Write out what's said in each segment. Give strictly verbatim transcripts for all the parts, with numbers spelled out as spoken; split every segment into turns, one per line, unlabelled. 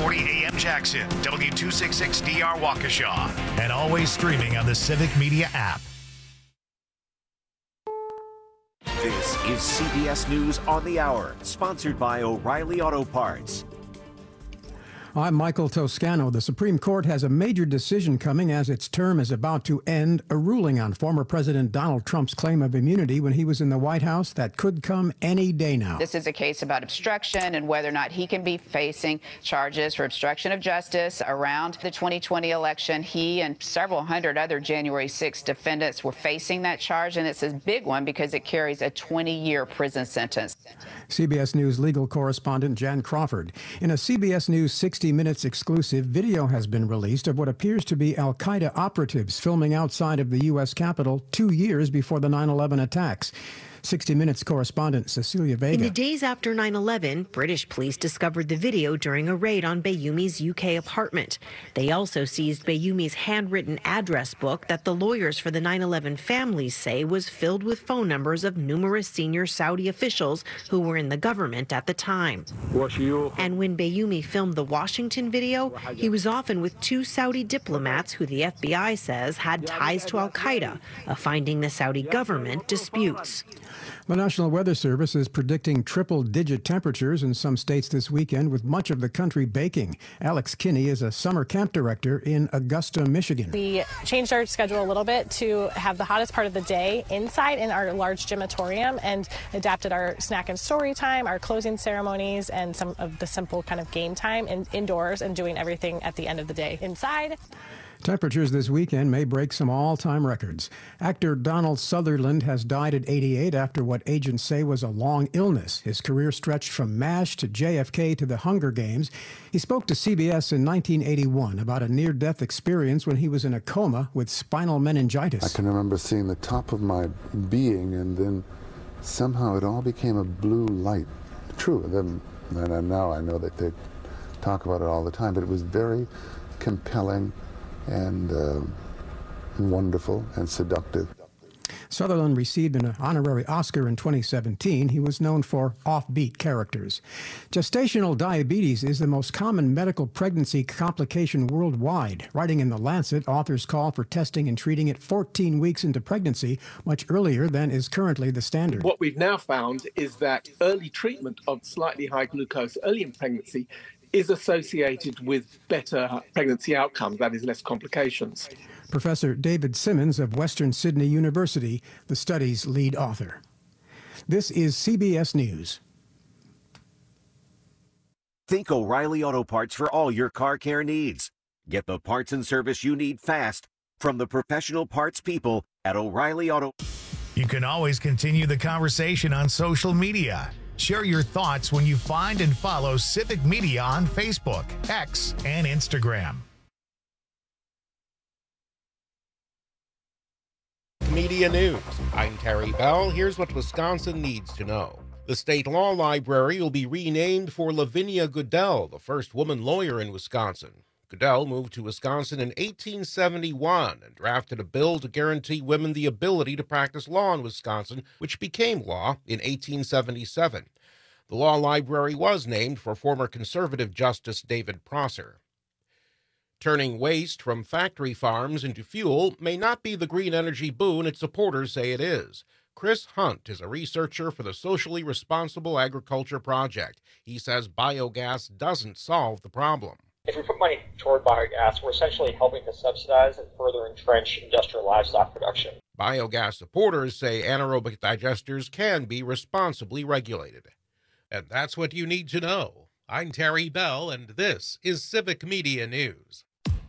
forty A M Jackson, W two sixty-six D R Waukesha, and always streaming on the Civic Media app.
This is C B S News on the Hour, sponsored by O'Reilly Auto Parts.
I'm Michael Toscano. The Supreme Court has a major decision coming as its term is about to end, a ruling on former President Donald Trump's claim of immunity when he was in the White House that could come any day now.
This is a case about obstruction and whether or not he can be facing charges for obstruction of justice around the twenty twenty election. He and several hundred other January sixth defendants were facing that charge, and it's a big one because it carries a twenty-year prison sentence.
C B S News legal correspondent Jan Crawford. In a C B S News sixty minutes exclusive, video has been released of what appears to be al-Qaeda operatives filming outside of the U S Capitol two years before the nine eleven attacks. sixty minutes correspondent Cecilia Vega.
In the days after nine eleven, British police discovered the video during a raid on Bayomi's U K apartment. They also seized Bayomi's handwritten address book that the lawyers for the nine eleven families say was filled with phone numbers of numerous senior Saudi officials who were in the government at the time. And when Bayomi filmed the Washington video, he was often with two Saudi diplomats who the F B I says had ties to al-Qaeda, a finding the Saudi government disputes.
The National Weather Service is predicting triple-digit temperatures in some states this weekend, with much of the country baking. Alex Kinney is a summer camp director in Augusta, Michigan.
We changed our schedule a little bit to have the hottest part of the day inside in our large gymatorium and adapted our snack and story time, our closing ceremonies, and some of the simple kind of game time in, indoors and doing everything at the end of the day inside.
Temperatures this weekend may break some all-time records. Actor Donald Sutherland has died at eighty-eight after what agents say was a long illness. His career stretched from MASH to J F K to the Hunger Games. He spoke to C B S in nineteen eighty-one about a near-death experience when he was in a coma with spinal meningitis.
I can remember seeing the top of my being, and then somehow it all became a blue light. True, then, and now I know that they talk about it all the time, but it was very compelling and uh, wonderful and seductive.
Sutherland received an honorary Oscar in twenty seventeen. He was known for offbeat characters. Gestational diabetes is the most common medical pregnancy complication worldwide. Writing in The Lancet, authors call for testing and treating it fourteen weeks into pregnancy, much earlier than is currently the standard.
What we've now found is that early treatment of slightly high glucose early in pregnancy is associated with better pregnancy outcomes, that is, less complications.
Professor David Simmons of Western Sydney University, the study's lead author. This is C B S News.
Think O'Reilly Auto Parts for all your car care needs. Get the parts and service you need fast from the professional parts people at O'Reilly Auto.
You can always continue the conversation on social media. Share your thoughts when you find and follow Civic Media on Facebook, X, and Instagram.
Media News. I'm Terry Bell. Here's what Wisconsin needs to know. The State Law Library will be renamed for Lavinia Goodell, the first woman lawyer in Wisconsin. Goodell moved to Wisconsin in eighteen seventy-one and drafted a bill to guarantee women the ability to practice law in Wisconsin, which became law in eighteen seventy-seven. The law library was named for former conservative Justice David Prosser. Turning waste from factory farms into fuel may not be the green energy boon its supporters say it is. Chris Hunt is a researcher for the Socially Responsible Agriculture Project. He says biogas doesn't solve the problem.
If we put money toward biogas, we're essentially helping to subsidize and further entrench industrial livestock production.
Biogas supporters say anaerobic digesters can be responsibly regulated. And that's what you need to know. I'm Terry Bell, and this is Civic Media News.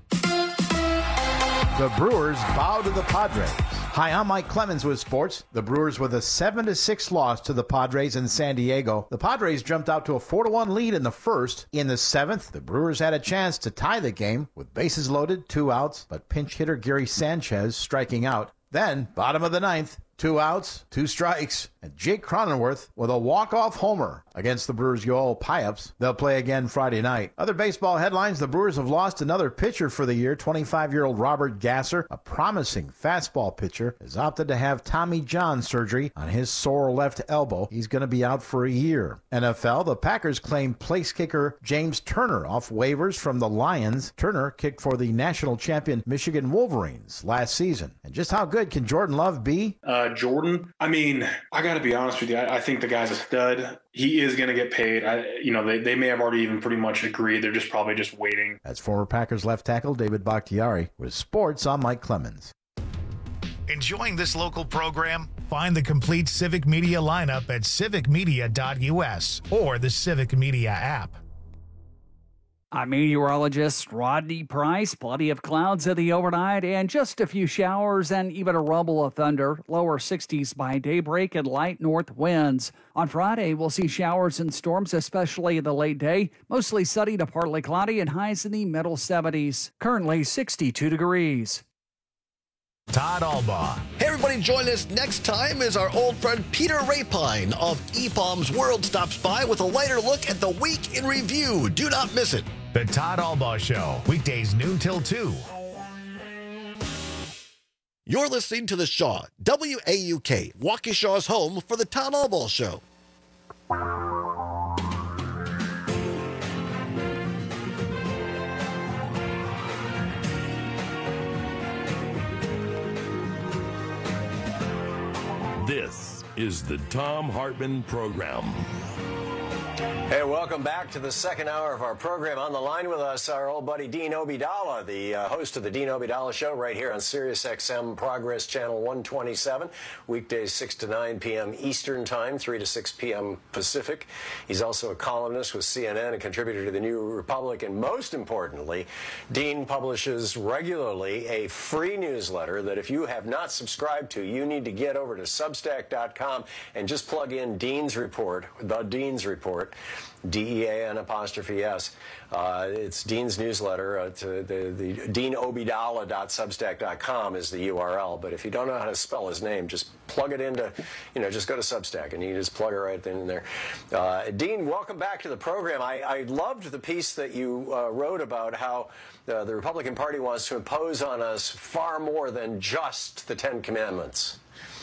The Brewers bow to the Padres. Hi, I'm Mike Clemens with sports. The Brewers with a seven to six loss to the Padres in San Diego. The Padres jumped out to a four to one lead in the first. In the seventh, the Brewers had a chance to tie the game with bases loaded, two outs, but pinch hitter Gary Sanchez striking out. Then, bottom of the ninth, two outs, two strikes, and Jake Cronenworth with a walk-off homer against the Brewers' Yoel Payups. They'll play again Friday night. Other baseball headlines, the Brewers have lost another pitcher for the year. twenty-five-year-old Robert Gasser, a promising fastball pitcher, has opted to have Tommy John surgery on his sore left elbow. He's going to be out for a year. N F L, the Packers claim place kicker James Turner off waivers from the Lions. Turner kicked for the national champion Michigan Wolverines last season. And just how good can Jordan Love be?
Uh, Jordan, I mean, I got to be honest with you. I, I think the guy's a stud. He is going to get paid. I, you know, they, they may have already even pretty much agreed. They're just probably just waiting.
That's former Packers left tackle David Bakhtiari with sports. I'm Mike Clemens.
Enjoying this local program? Find the complete Civic Media lineup at civic media dot u s or the Civic Media app.
I'm meteorologist Rodney Price. Plenty of clouds in the overnight and just a few showers and even a rumble of thunder. Lower sixties by daybreak and light north winds. On Friday, we'll see showers and storms, especially in the late day. Mostly sunny to partly cloudy and highs in the middle seventies. Currently sixty-two degrees.
Todd Albaugh.
Hey, everybody, join us next time as our old friend Peter Rapine of E P O M's World stops by with a lighter look at the week in review. Do not miss it.
The Todd Albaugh Show, weekdays noon till two.
You're listening to The Shaw, W A U K, Waukesha's home for the Todd Albaugh Show.
This is the Thom Hartmann Program.
Hey, welcome back to the second hour of our program. On the line with us, our old buddy Dean Obeidallah, the uh, host of the Dean Obeidallah Show right here on Sirius X M Progress Channel one twenty-seven, weekdays six to nine p.m. Eastern Time, three to six p.m. Pacific. He's also a columnist with C N N, a contributor to the New Republic, and most importantly, Dean publishes regularly a free newsletter that if you have not subscribed to, you need to get over to substack dot com and just plug in Dean's Report, the Dean's Report. D E A N apostrophe S. Uh, it's Dean's newsletter. Uh, to the, the dean obeidallah dot substack dot com is the U R L. But if you don't know how to spell his name, just plug it into, you know, just go to Substack and you just plug it right in there. Uh, Dean, welcome back to the program. I, I loved the piece that you uh, wrote about how uh, the Republican Party wants to impose on us far more than just the Ten Commandments.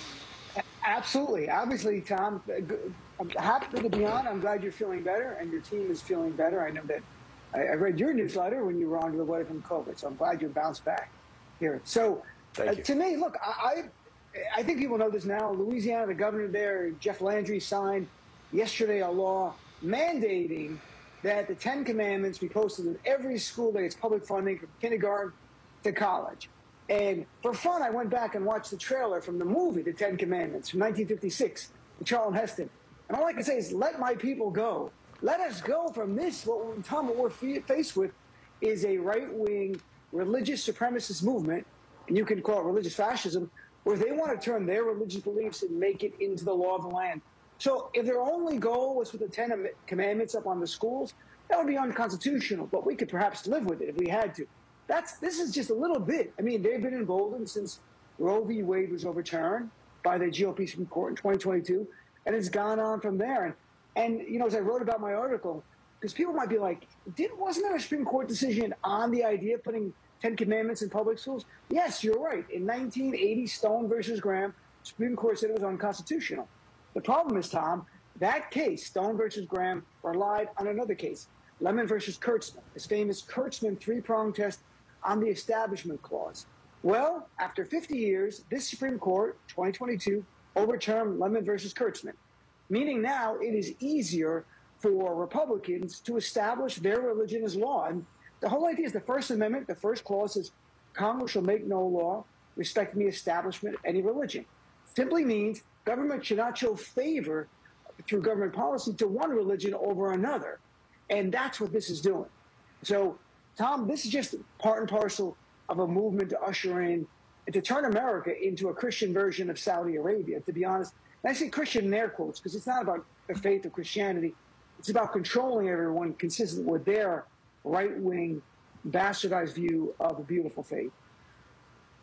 Absolutely. Obviously, Tom, I'm happy to be on. I'm glad you're feeling better and your team is feeling better. I know that I, I read your newsletter when you were on your way from COVID, so I'm glad you bounced back here. So uh, to me, look, I, I I think people know this now. Louisiana, the governor there, Jeff Landry, signed yesterday a law mandating that the Ten Commandments be posted in every school that gets public funding from kindergarten to college. And for fun, I went back and watched the trailer from the movie, The Ten Commandments, from nineteen fifty-six, with Charlton Heston. And all I can say is, let my people go. Let us go from this. What, Tom, what we're faced with is a right-wing religious supremacist movement, and you can call it religious fascism, where they want to turn their religious beliefs and make it into the law of the land. So if their only goal was for the Ten Commandments up on the schools, that would be unconstitutional, but we could perhaps live with it if we had to. That's This is just a little bit. I mean, they've been emboldened since Roe v. Wade was overturned by the G O P Supreme Court in twenty twenty-two, and it's gone on from there. And, and you know, as I wrote about my article, because people might be like, Did, wasn't there a Supreme Court decision on the idea of putting Ten Commandments in public schools? Yes, you're right. In nineteen eighty, Stone versus Graham, Supreme Court said it was unconstitutional. The problem is, Tom, that case, Stone versus Graham, relied on another case, Lemon versus Kurtzman, this famous Kurtzman three-prong test on the Establishment Clause. Well, after fifty years, this Supreme Court, twenty twenty-two, overturned Lemon versus Kurtzman, meaning now it is easier for Republicans to establish their religion as law. And the whole idea is the First Amendment, the first clause says, Congress shall make no law respecting the establishment of any religion. Simply means government should not show favor through government policy to one religion over another. And that's what this is doing. So, Tom, this is just part and parcel of a movement to usher in and to turn America into a Christian version of Saudi Arabia, to be honest. And I say Christian in air quotes because it's not about the faith of Christianity. It's about controlling everyone consistent with their right-wing, bastardized view of a beautiful faith.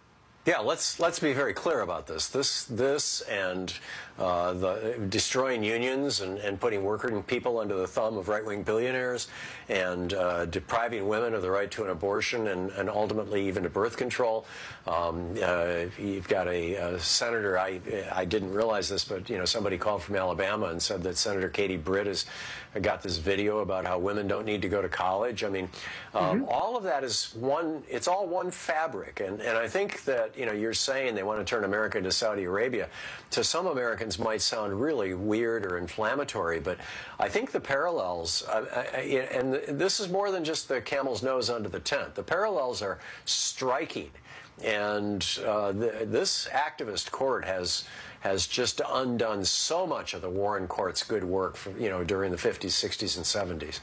Yeah, let's let's be very clear about this. This this and uh, the destroying unions and, and putting working people under the thumb of right-wing billionaires and uh, depriving women of the right to an abortion and, and ultimately even to birth control. Um, uh, you've got a, a senator. I I didn't realize this, but you know somebody called from Alabama and said that Senator Katie Britt has got this video about how women don't need to go to college. I mean, um, mm-hmm. all of that is one. It's all one fabric, and and I think that. You know, you're saying they want to turn America into Saudi Arabia. To some Americans might sound really weird or inflammatory, but I think the parallels, uh, I, and this is more than just the camel's nose under the tent. The parallels are striking, and uh, the, this activist court has has just undone so much of the Warren Court's good work, for, you know, during the fifties, sixties, and seventies.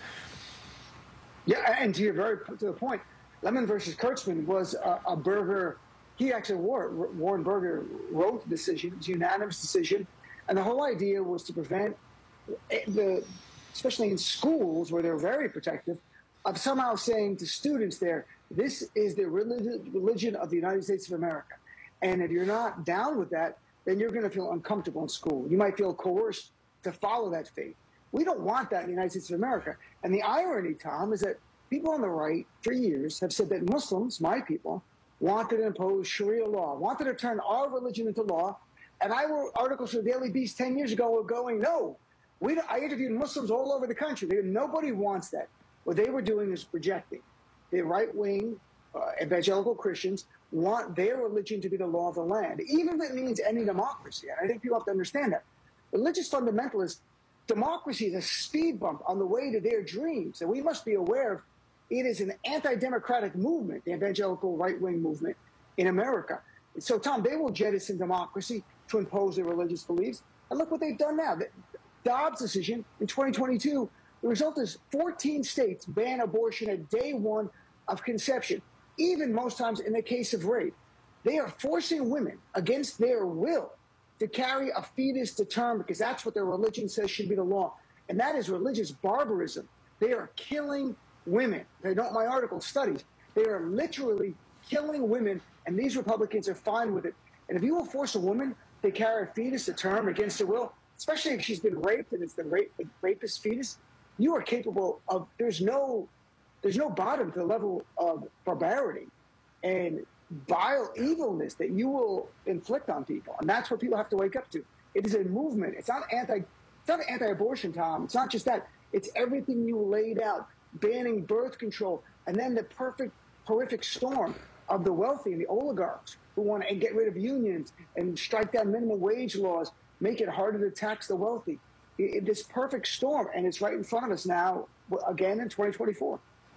Yeah, and to your very to the point, Lemon versus Kurtzman was a, a burger. He actually wore it. Warren Burger wrote the decision. It was a unanimous decision. And the whole idea was to prevent, the, especially in schools where they're very protective, of somehow saying to students there, this is the religion of the United States of America. And if you're not down with that, then you're going to feel uncomfortable in school. You might feel coerced to follow that faith. We don't want that in the United States of America. And the irony, Tom, is that people on the right for years have said that Muslims, my people, wanted to impose Sharia law, wanted to turn our religion into law. And I wrote articles for the Daily Beast ten years ago going, no, we don't. I interviewed Muslims all over the country. They, nobody wants that. What they were doing is projecting. The right-wing uh, evangelical Christians want their religion to be the law of the land, even if it means ending democracy. And I think people have to understand that. Religious fundamentalists, democracy is a speed bump on the way to their dreams. And we must be aware of it is an anti-democratic movement, the evangelical right-wing movement in America. So, Tom, they will jettison democracy to impose their religious beliefs. And look what they've done now. The Dobbs decision in twenty twenty-two, the result is fourteen states ban abortion at day one of conception, even most times in the case of rape. They are forcing women against their will to carry a fetus to term because that's what their religion says should be the law. And that is religious barbarism. They are killing women. They don't, my article studies. They are literally killing women, and these Republicans are fine with it. And if you will force a woman to carry a fetus to term against her will, especially if she's been raped and it's the rape, the rapist fetus, you are capable of, there's no, there's no bottom to the level of barbarity and vile evilness that you will inflict on people. And that's what people have to wake up to. It is a movement. It's not anti, it's not anti-abortion, Tom. It's not just that. It's everything you laid out. Banning birth control, and then the perfect, horrific storm of the wealthy and the oligarchs who want to get rid of unions and strike down minimum wage laws, make it harder to tax the wealthy. It, it, this perfect storm, and it's right in front of us now, again in twenty twenty-four.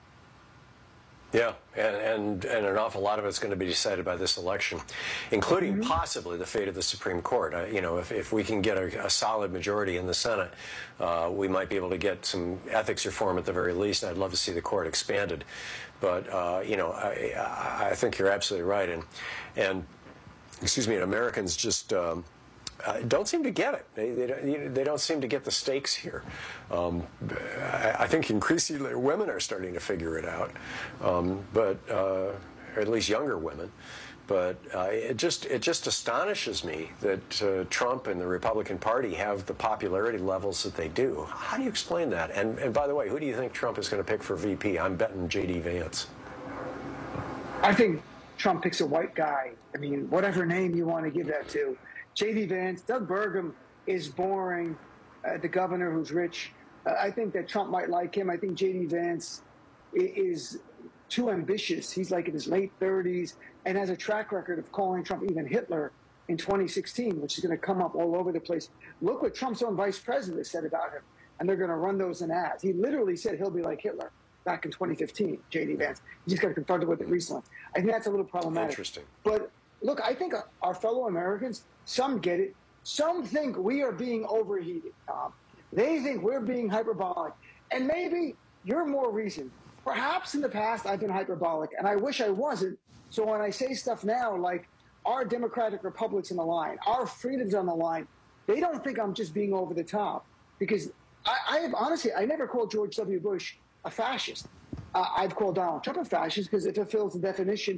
Yeah, and, and, and an awful lot of it's going to be decided by this election, including mm-hmm. possibly the fate of the Supreme Court. Uh, you know, if, if we can get a, a solid majority in the Senate, uh, we might be able to get some ethics reform at the very least, and I'd love to see the court expanded. But, uh, you know, I, I think you're absolutely right. And, and excuse me, and Americans just... Um, Uh, don't seem to get it. They, they, don't, they don't seem to get the stakes here. Um, I, I think increasingly women are starting to figure it out, um, but uh, or at least younger women. But uh, it just it just astonishes me that uh, Trump and the Republican Party have the popularity levels that they do. How do you explain that? And, and by the way, who do you think Trump is going to pick for V P? I'm betting J D Vance.
I think Trump picks a white guy. I mean, whatever name you want to give that to. J D Vance, Doug Burgum is boring, uh, the governor who's rich. Uh, I think that Trump might like him. I think J D Vance is too ambitious. He's like in his late thirties and has a track record of calling Trump even Hitler in twenty sixteen, which is going to come up all over the place. Look what Trump's own vice president said about him, and they're going to run those in ads. He literally said he'll be like Hitler back in twenty fifteen, J D Vance. He just got confronted with it recently. I think that's a little problematic.
Interesting.
But look, I think our fellow Americans, some get it. Some think we are being overheated, Tom. They think we're being hyperbolic. And maybe you're more reasoned. Perhaps in the past I've been hyperbolic, and I wish I wasn't. So when I say stuff now like our democratic republic's on the line, our freedom's on the line, they don't think I'm just being over the top. Because I, I have, honestly, I never called George W. Bush a fascist. Uh, I've called Donald Trump a fascist because it fulfills the definition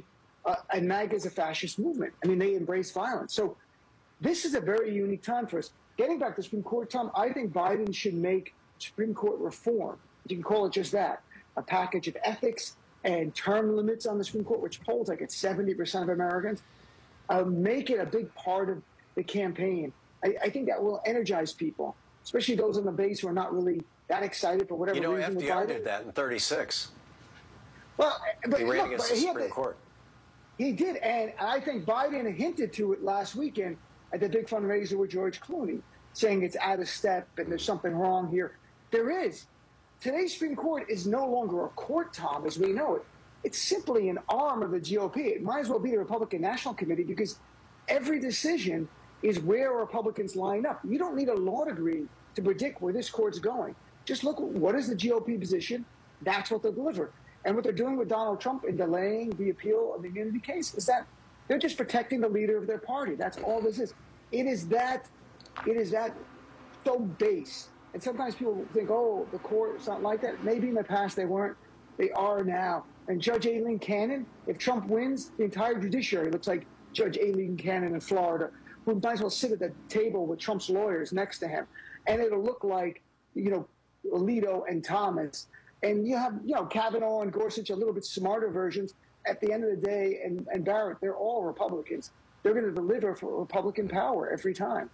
uh, and MAGA is a fascist movement. I mean, they embrace violence. So this is a very unique time for us. Getting back to the Supreme Court, Tom, I think Biden should make Supreme Court reform. You can call it just that, a package of ethics and term limits on the Supreme Court, which polls like it's seventy percent of Americans. Uh, make it a big part of the campaign. I, I think that will energize people, especially those on the base who are not really that excited for whatever
you know,
reason.
F D R did that in thirty-six.
Well, but
he ran
look,
against
but
the
he,
Supreme
the,
Court.
He did, and I think Biden hinted to it last weekend at the big fundraiser with George Clooney, saying it's out of step and there's something wrong here. There is. Today's Supreme Court is no longer a court, Tom, as we know it. It's simply an arm of the G O P. It might as well be the Republican National Committee because every decision is where Republicans line up. You don't need a law degree to predict where this court's going. Just look, what is the G O P position? That's what they'll deliver. And what they're doing with Donald Trump in delaying the appeal of the immunity case is that they're just protecting the leader of their party. That's all this is. It is that, it is that so base. And sometimes people think, oh, the court is not like that. Maybe in the past they weren't. They are now. And Judge Aileen Cannon, if Trump wins, the entire judiciary looks like Judge Aileen Cannon in Florida, who might as well sit at the table with Trump's lawyers next to him. And it'll look like, you know, Alito and Thomas. And you have, you know, Kavanaugh and Gorsuch, a little bit smarter versions. At the end of the day, and, and Barrett, they're all Republicans. They're going to deliver for Republican power every time.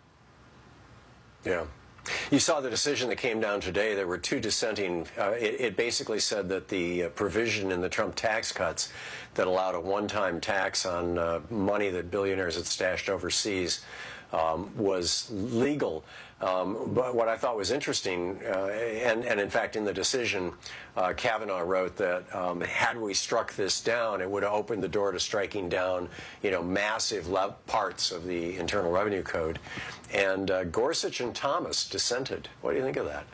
Yeah. You saw the decision that came down today. There were two dissenting. Uh, it, it basically said that the uh, provision in the Trump tax cuts that allowed a one-time tax on uh, money that billionaires had stashed overseas um, was legal. Um, but what I thought was interesting, uh, and, and in fact in the decision, uh, Kavanaugh wrote that um, had we struck this down, it would have opened the door to striking down, you know, massive le- parts of the Internal Revenue Code. And uh, Gorsuch and Thomas dissented. What do you think of that?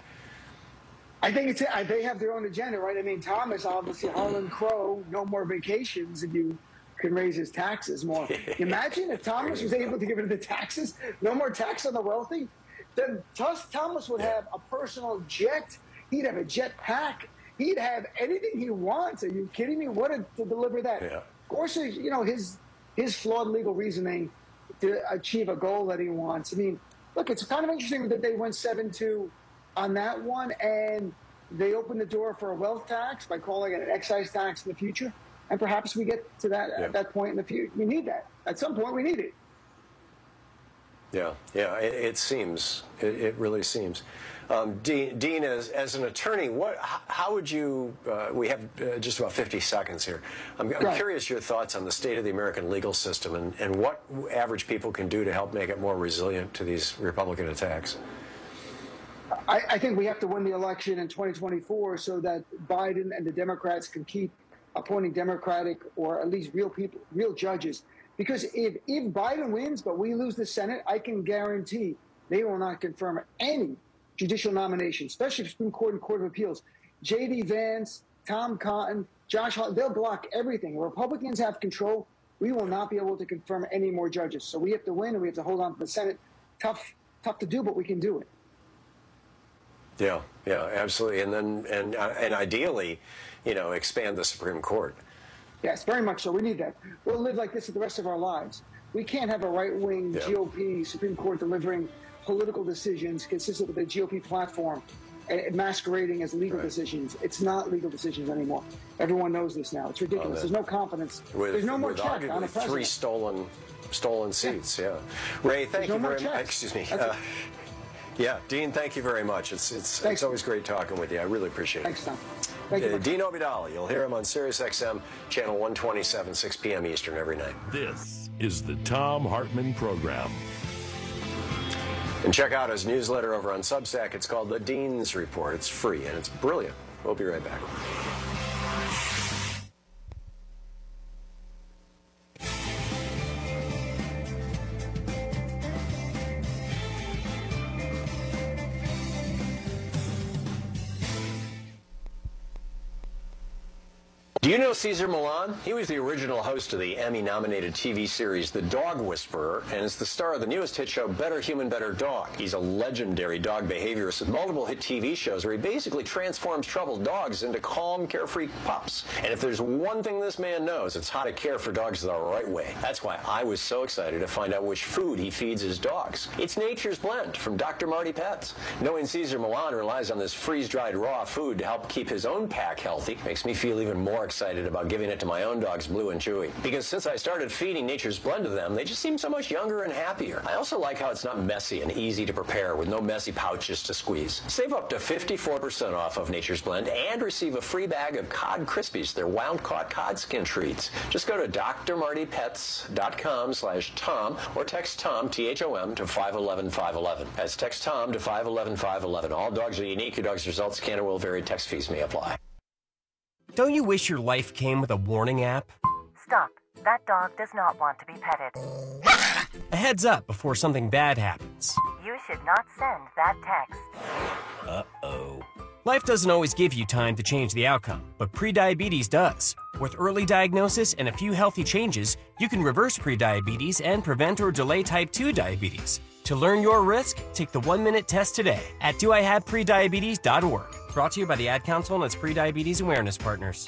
I think it's I, they have their own agenda, right? I mean, Thomas, obviously, Harlan Crow, no more vacations if you can raise his taxes more. Imagine if Thomas was able to get rid of the taxes, no more tax on the wealthy. Then Thomas would have a personal jet. He'd have a jet pack. He'd have anything he wants. Are you kidding me? What a, to deliver that? Yeah. Gorsuch, you know, his his flawed legal reasoning to achieve a goal that he wants. I mean, look, it's kind of interesting that they went seven two on that one, and they opened the door for a wealth tax by calling it an excise tax in the future. And perhaps we get to that yeah. at that point in the future. We need that. At some point, we need it.
Yeah, yeah, it, it seems. It, it really seems. Um, Dean, Dean as, as an attorney, what? How, how would you? Uh, we have uh, just about fifty seconds here. I'm, I'm
right.
curious your thoughts on the state of the American legal system and, and what average people can do to help make it more resilient to these Republican attacks.
I, I think we have to win the election in twenty twenty-four so that Biden and the Democrats can keep appointing Democratic or at least real people, real judges. Because if, if Biden wins, but we lose the Senate, I can guarantee they will not confirm any judicial nomination, especially Supreme Court and Court of Appeals. J D Vance, Tom Cotton, Josh Hawley, they'll block everything. Republicans have control. We will not be able to confirm any more judges. So we have to win, and we have to hold on to the Senate. Tough, tough to do, but we can do it.
Yeah, yeah, absolutely. And then, and uh, and ideally, you know, expand the Supreme Court.
Yes, very much so. We need that. We'll live like this for the rest of our lives. We can't have a right-wing yeah. G O P Supreme Court delivering political decisions consistent with the G O P platform and masquerading as legal right. decisions. It's not legal decisions anymore. Everyone knows this now. It's ridiculous. Oh, There's no confidence.
With,
There's no more
with
check on a president.
Three stolen, stolen seats. Yeah. yeah. Ray, thank
There's
you
no
very much. Excuse me. Uh, yeah, Dean, thank you very much. It's it's Thanks. it's always great talking with you. I really appreciate
Thanks,
it.
Tom. Thank you.
Uh, Dean Obeidallah. You'll hear him on Sirius X M, channel one twenty-seven, six p.m. Eastern every night.
This is the Thom Hartmann Program.
And check out his newsletter over on Substack. It's called The Dean's Report. It's free, and it's brilliant. We'll be right back. Do you know Cesar Millan? He was the original host of the Emmy-nominated T V series The Dog Whisperer, and is the star of the newest hit show Better Human, Better Dog. He's a legendary dog behaviorist with multiple hit T V shows where he basically transforms troubled dogs into calm, carefree pups. And if there's one thing this man knows, it's how to care for dogs the right way. That's why I was so excited to find out which food he feeds his dogs. It's Nature's Blend from Doctor Marty Pets. Knowing Cesar Millan relies on this freeze-dried raw food to help keep his own pack healthy makes me feel even more excited about giving it to my own dogs, Blue and Chewy. Because since I started feeding Nature's Blend to them, they just seem so much younger and happier. I also like how it's not messy and easy to prepare with no messy pouches to squeeze. Save up to fifty-four percent off of Nature's Blend and receive a free bag of Cod Krispies, their wound-caught cod skin treats. Just go to D R marty pets dot com slash Tom or text Tom, T H O M, to five one one five one one. That's text Tom to five one one five one one. All dogs are unique. Your dog's results can or will vary. Text fees may apply.
Don't you wish your life came with a warning app?
Stop. That dog does not want to be petted.
A heads up before something bad happens.
You should not send that text.
Uh-oh. Life doesn't always give you time to change the outcome, but prediabetes does. With early diagnosis and a few healthy changes, you can reverse prediabetes and prevent or delay type two diabetes. To learn your risk, take the one-minute test today at do I have prediabetes dot org. Brought to you by the Ad Council and its Prediabetes Awareness Partners.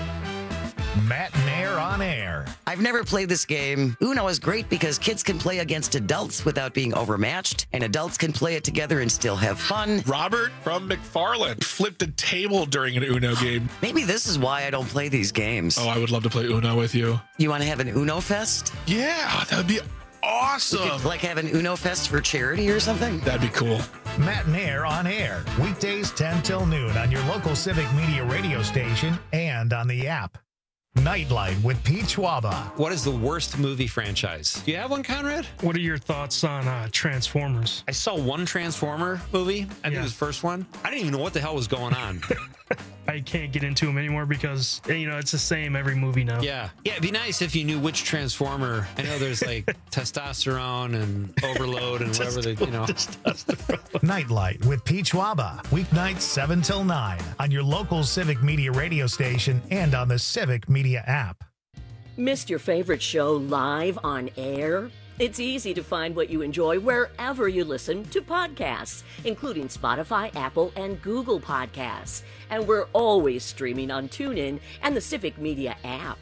Matt and Air on Air.
I've never played this game. Uno is great because kids can play against adults without being overmatched, and adults can play it together and still have fun.
Robert from McFarland flipped a table during an Uno game.
Maybe this is why I don't play these games.
Oh, I would love to play Uno with you.
You want to have an Uno Fest?
Yeah, that would be awesome.
We could, like, have an Uno Fest for charity or something?
That'd be cool.
Matt and Air on Air. Weekdays ten till noon on your local Civic Media radio station and on the app. Nightlight with Pete Schwaba.
What is the worst movie franchise? Do you have one, Conrad?
What are your thoughts on uh, Transformers?
I saw one Transformer movie. I think
Yeah.
it was the first one. I didn't even know what the hell was going on.
I can't get into them anymore because, you know, it's the same every movie now.
Yeah. Yeah, it'd be nice if you knew which Transformer. I know there's like testosterone and overload and whatever they, you know.
Nightlight with Pete Schwaba. Weeknights seven till nine on your local Civic Media radio station and on the Civic Media app.
Missed your favorite show live on air? It's easy to find what you enjoy wherever you listen to podcasts, including Spotify, Apple, and Google Podcasts. And we're always streaming on TuneIn and the Civic Media app.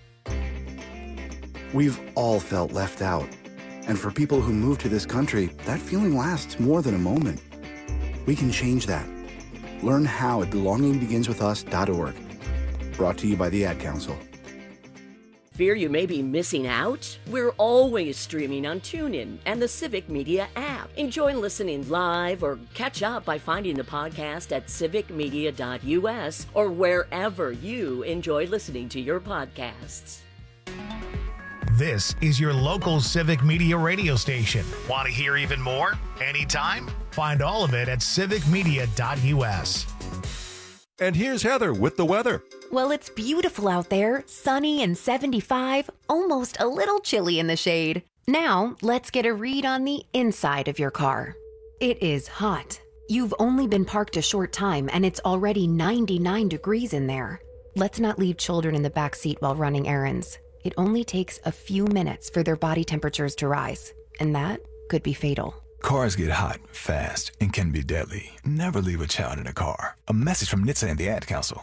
We've all felt left out. And for people who move to this country, that feeling lasts more than a moment. We can change that. Learn how at belonging begins with us dot org. Brought to you by the Ad Council.
Fear you may be missing out? We're always streaming on TuneIn and the Civic Media app. Enjoy listening live or catch up by finding the podcast at civic media dot U S or wherever you enjoy listening to your podcasts.
This is your local Civic Media radio station. Want to hear even more? Anytime? Find all of it at civic media dot U S.
And here's Heather with the weather.
Well, it's beautiful out there, sunny and seventy-five, almost a little chilly in the shade. Now, let's get a read on the inside of your car. It is hot. You've only been parked a short time and it's already ninety-nine degrees in there. Let's not leave children in the back seat while running errands. It only takes a few minutes for their body temperatures to rise, and that could be fatal.
Cars get hot, fast, and can be deadly. Never leave a child in a car. A message from N H T S A and the Ad Council.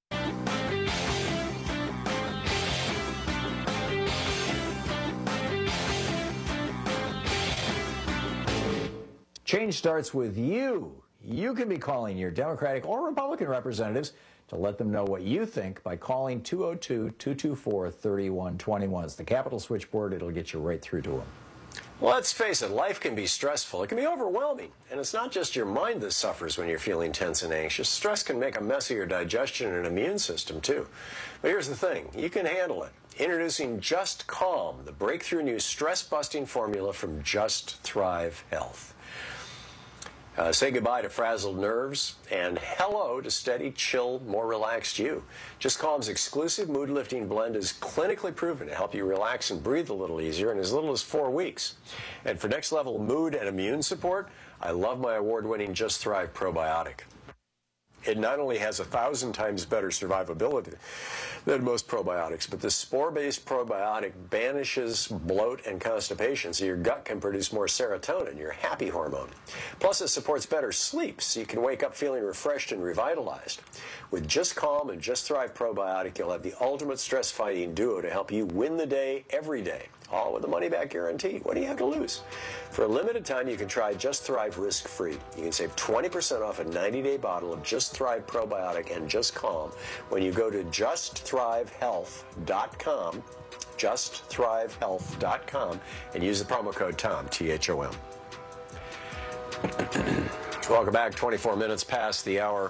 Change starts with you. You can be calling your Democratic or Republican representatives to let them know what you think by calling two oh two, two two four, three one two one. It's the Capitol switchboard. It'll get you right through to them.
Well, let's face it, life can be stressful. It can be overwhelming. And it's not just your mind that suffers when you're feeling tense and anxious. Stress can make a mess of your digestion and immune system, too. But here's the thing. You can handle it. Introducing Just Calm, the breakthrough new stress-busting formula from Just Thrive Health. Uh, say goodbye to frazzled nerves and hello to steady, chill, more relaxed you. Just Calm's exclusive mood-lifting blend is clinically proven to help you relax and breathe a little easier in as little as four weeks. And for next-level mood and immune support, I love my award-winning Just Thrive probiotic. It not only has a thousand times better survivability than most probiotics, but the spore-based probiotic banishes bloat and constipation, so your gut can produce more serotonin, your happy hormone. Plus, it supports better sleep, so you can wake up feeling refreshed and revitalized. With Just Calm and Just Thrive Probiotic, you'll have the ultimate stress-fighting duo to help you win the day every day, all with a money-back guarantee. What do you have to lose? For a limited time, you can try Just Thrive risk-free. You can save twenty percent off a ninety-day bottle of Just Thrive Probiotic and Just Calm when you go to just thrive health dot com, just thrive health dot com, and use the promo code TOM, T H O M. Welcome back. twenty-four minutes past the hour.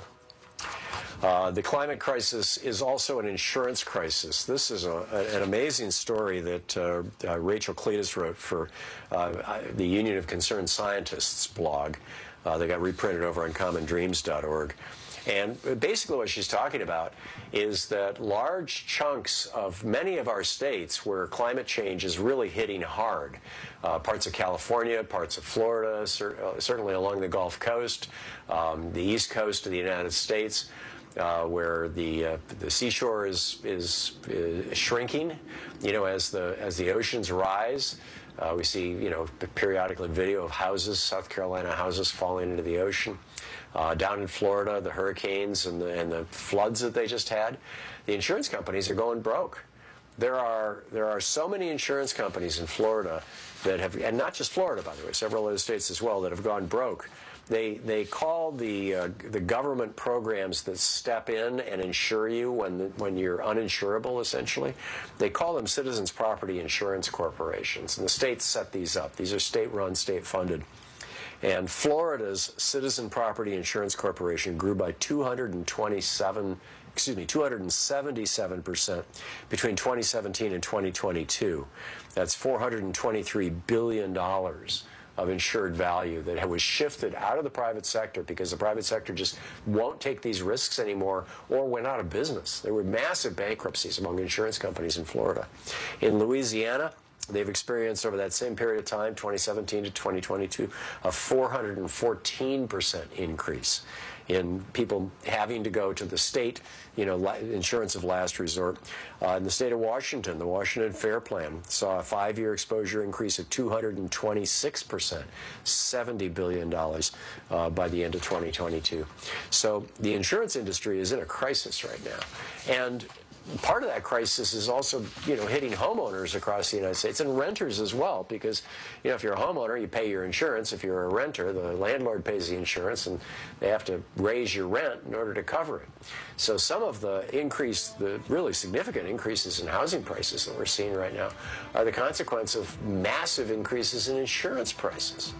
Uh, the climate crisis is also an insurance crisis. This is a, a, an amazing story that uh, uh, Rachel Cletus wrote for uh, the Union of Concerned Scientists blog. Uh, they got reprinted over on common dreams dot org. And basically what she's talking about is that large chunks of many of our states where climate change is really hitting hard, uh, parts of California, parts of Florida, cer uh, certainly along the Gulf Coast, um, the East Coast of the United States, Uh, where the uh, the seashore is, is is shrinking, you know, as the as the oceans rise. Uh, we see, you know, periodically video of houses, South Carolina houses falling into the ocean. Uh, down in Florida, the hurricanes and the and the floods that they just had, the insurance companies are going broke. There are there are so many insurance companies in Florida that have, and not just Florida, by the way, several other states as well, that have gone broke. They they call the uh, the government programs that step in and insure you when the, when you're uninsurable, essentially. They call them Citizens Property Insurance Corporations, and the states set these up. These are state-run, state-funded. And Florida's Citizen Property Insurance Corporation grew by two hundred twenty-seven, excuse me, two hundred seventy-seven percent between twenty seventeen and twenty twenty-two. That's four hundred twenty-three billion dollars of insured value that was shifted out of the private sector because the private sector just won't take these risks anymore or went out of business. There were massive bankruptcies among insurance companies in Florida. In Louisiana, they've experienced over that same period of time, twenty seventeen to twenty twenty-two, a four hundred fourteen percent increase in people having to go to the state, you know, insurance of last resort. Uh, in the state of Washington, the Washington Fair Plan saw a five-year exposure increase of two hundred twenty-six percent, seventy billion dollars uh, by the end of twenty twenty-two. So the insurance industry is in a crisis right now. And part of that crisis is also, you know, hitting homeowners across the United States and renters as well, because, you know, if you're a homeowner, you pay your insurance. If you're a renter, the landlord pays the insurance, and they have to raise your rent in order to cover it. So some of the increase, the really significant increases in housing prices that we're seeing right now are the consequence of massive increases in insurance prices.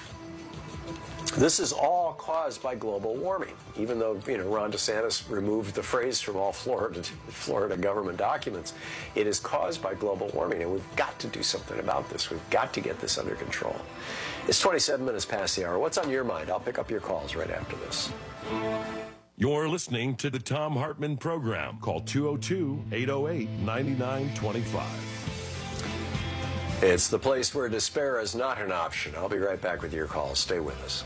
This is all caused by global warming, even though, you know, Ron DeSantis removed the phrase from all Florida, Florida government documents. It is caused by global warming, and we've got to do something about this. We've got to get this under control. It's twenty-seven minutes past the hour. What's on your mind? I'll pick up your calls right after this.
You're listening to the Thom Hartmann Program. Call two oh two, eight oh eight, nine nine two five.
It's the place where despair is not an option. I'll be right back with your calls. Stay with us.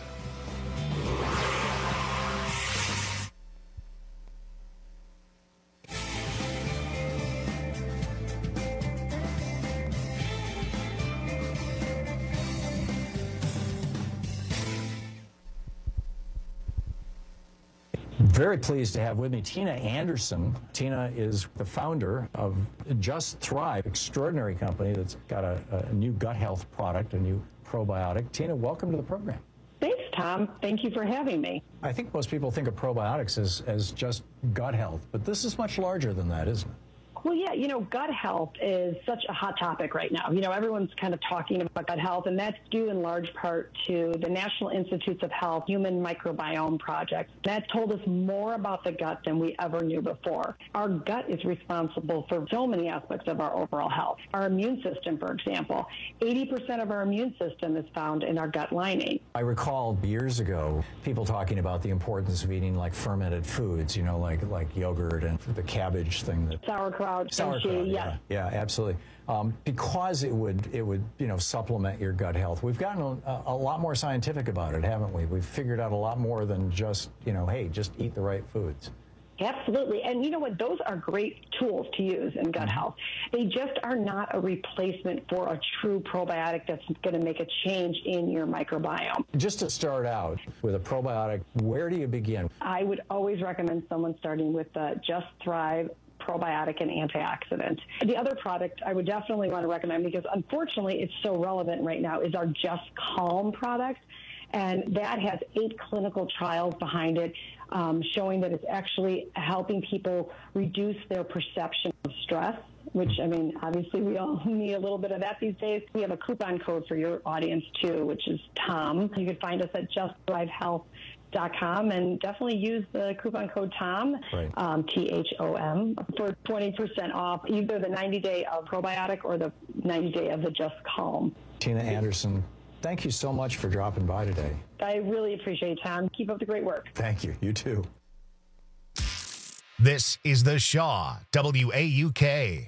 Very pleased to have with me Tina Anderson. Tina is the founder of Just Thrive, extraordinary company that's got a, a new gut health product, a new probiotic. Tina, welcome to the program.
Thanks, Tom. Thank you for having me.
I think most people think of probiotics as, as just gut health, but this is much larger than that, isn't it?
Well, yeah, you know, gut health is such a hot topic right now. You know, everyone's kind of talking about gut health, and that's due in large part to the National Institutes of Health Human Microbiome Project. That told us more about the gut than we ever knew before. Our gut is responsible for so many aspects of our overall health. Our immune system, for example, eighty percent of our immune system is found in our gut lining.
I recall years ago people talking about the importance of eating like fermented foods, you know, like, like yogurt and the cabbage thing. That
sauerkraut. sauerkraut,
Sauerkraut,
kimchi,
yeah,
yes.
yeah, absolutely. Um, because it would, it would, you know, supplement your gut health. We've gotten a, a lot more scientific about it, haven't we? We've figured out a lot more than just, you know, hey, just eat the right foods.
Absolutely. And you know what? Those are great tools to use in gut health. They just are not a replacement for a true probiotic that's going to make a change in your microbiome.
Just to start out with a probiotic, where do you begin?
I would always recommend someone starting with the Just Thrive probiotic and antioxidant. The other product I would definitely want to recommend, because unfortunately it's so relevant right now, is our Just Calm product. And that has eight clinical trials behind it, um, showing that it's actually helping people reduce their perception of stress, which, I mean, obviously we all need a little bit of that these days. We have a coupon code for your audience, too, which is TOM. You can find us at just thrive health dot com and definitely use the coupon code TOM,
right.
um, T H O M, for twenty percent off either the ninety day of probiotic or the ninety day of the Just Calm.
Tina Anderson, thank you so much for dropping by today.
I really appreciate it, Tom. Keep up the great work.
Thank you. You too.
This is The Shaw, W A U K.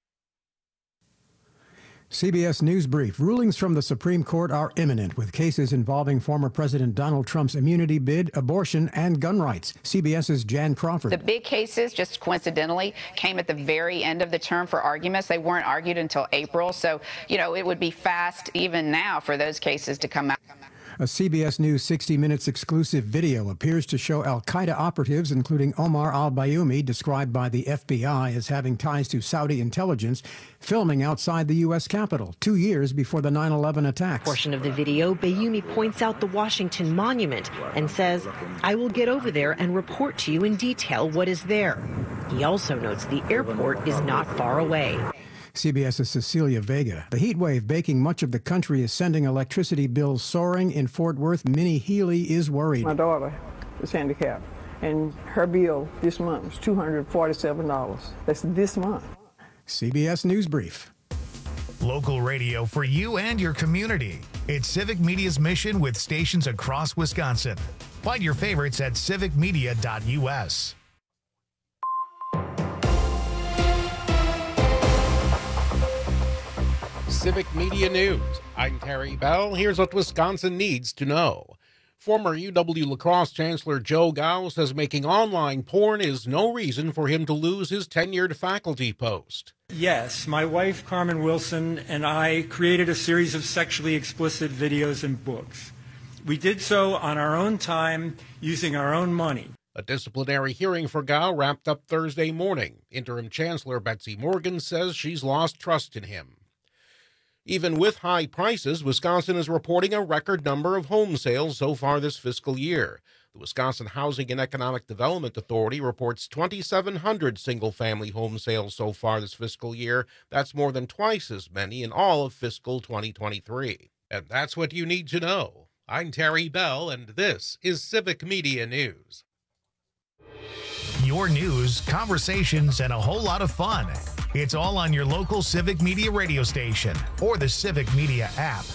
C B S News Brief. Rulings from the Supreme Court are imminent, with cases involving former President Donald Trump's immunity bid, abortion, and gun rights. CBS's Jan Crawford.
The big cases, just coincidentally, came at the very end of the term for arguments. They weren't argued until April. So, you know, it would be fast even now for those cases to come out.
A C B S News sixty minutes exclusive video appears to show al-Qaeda operatives, including Omar al-Bayoumi, described by the F B I as having ties to Saudi intelligence, filming outside the U S Capitol two years before the nine eleven attacks.
Portion of the video, Bayoumi points out the Washington Monument and says, "I will get over there and report to you in detail what is there." He also notes the airport is not far away.
CBS's Cecilia Vega. The heat wave baking much of the country is sending electricity bills soaring. In Fort Worth, Minnie Healy is worried.
My daughter is handicapped, and her bill this month was two hundred forty-seven dollars. That's this month.
C B S News Brief.
Local radio for you and your community. It's Civic Media's mission with stations across Wisconsin. Find your favorites at civic media dot U S.
Civic Media News. I'm Terry Bell. Here's what Wisconsin needs to know. Former U W La Crosse Chancellor Joe Gao says making online porn is no reason for him to lose his tenured faculty post.
Yes, my wife Carmen Wilson and I created a series of sexually explicit videos and books. We did so on our own time, using our own money.
A disciplinary hearing for Gao wrapped up Thursday morning. Interim Chancellor Betsy Morgan says she's lost trust in him. Even with high prices, Wisconsin is reporting a record number of home sales so far this fiscal year. The Wisconsin Housing and Economic Development Authority reports twenty-seven hundred single-family home sales so far this fiscal year. That's more than twice as many in all of fiscal twenty twenty-three. And that's what you need to know. I'm Terry Bell, and this is Civic Media News.
Your news, conversations, and a whole lot of fun. It's all on your local Civic Media radio station or the Civic Media app.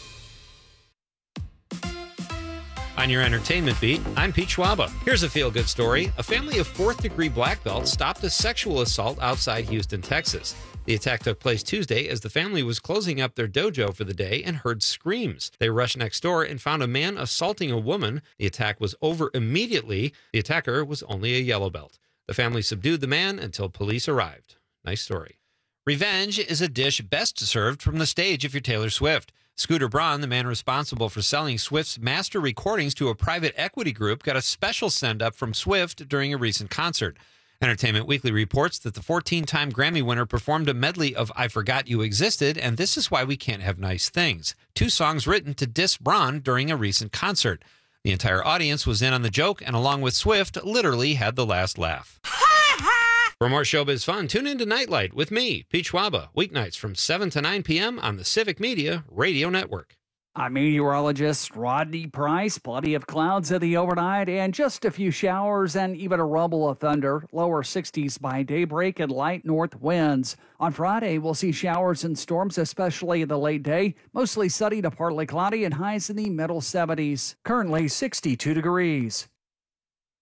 On your entertainment beat, I'm Pete Schwaba. Here's a feel-good story. A family of fourth-degree black belts stopped a sexual assault outside Houston, Texas. The attack took place Tuesday as the family was closing up their dojo for the day and heard screams. They rushed next door and found a man assaulting a woman. The attack was over immediately. The attacker was only a yellow belt. The family subdued the man until police arrived. Nice story. Revenge is a dish best served from the stage if you're Taylor Swift. Scooter Braun, the man responsible for selling Swift's master recordings to a private equity group, got a special send-up from Swift during a recent concert. Entertainment Weekly reports that the fourteen-time Grammy winner performed a medley of I Forgot You Existed and This Is Why We Can't Have Nice Things, two songs written to diss Braun during a recent concert. The entire audience was in on the joke and, along with Swift, literally had the last laugh. For more showbiz fun, tune in to Nightlight with me, Pete Schwaba, weeknights from seven to nine p.m. on the Civic Media Radio Network.
I'm meteorologist Rodney Price. Plenty of clouds at the overnight and just a few showers and even a rumble of thunder. Lower sixties by daybreak and light north winds. On Friday, we'll see showers and storms, especially in the late day. Mostly sunny to partly cloudy and highs in the middle seventies. Currently sixty-two degrees.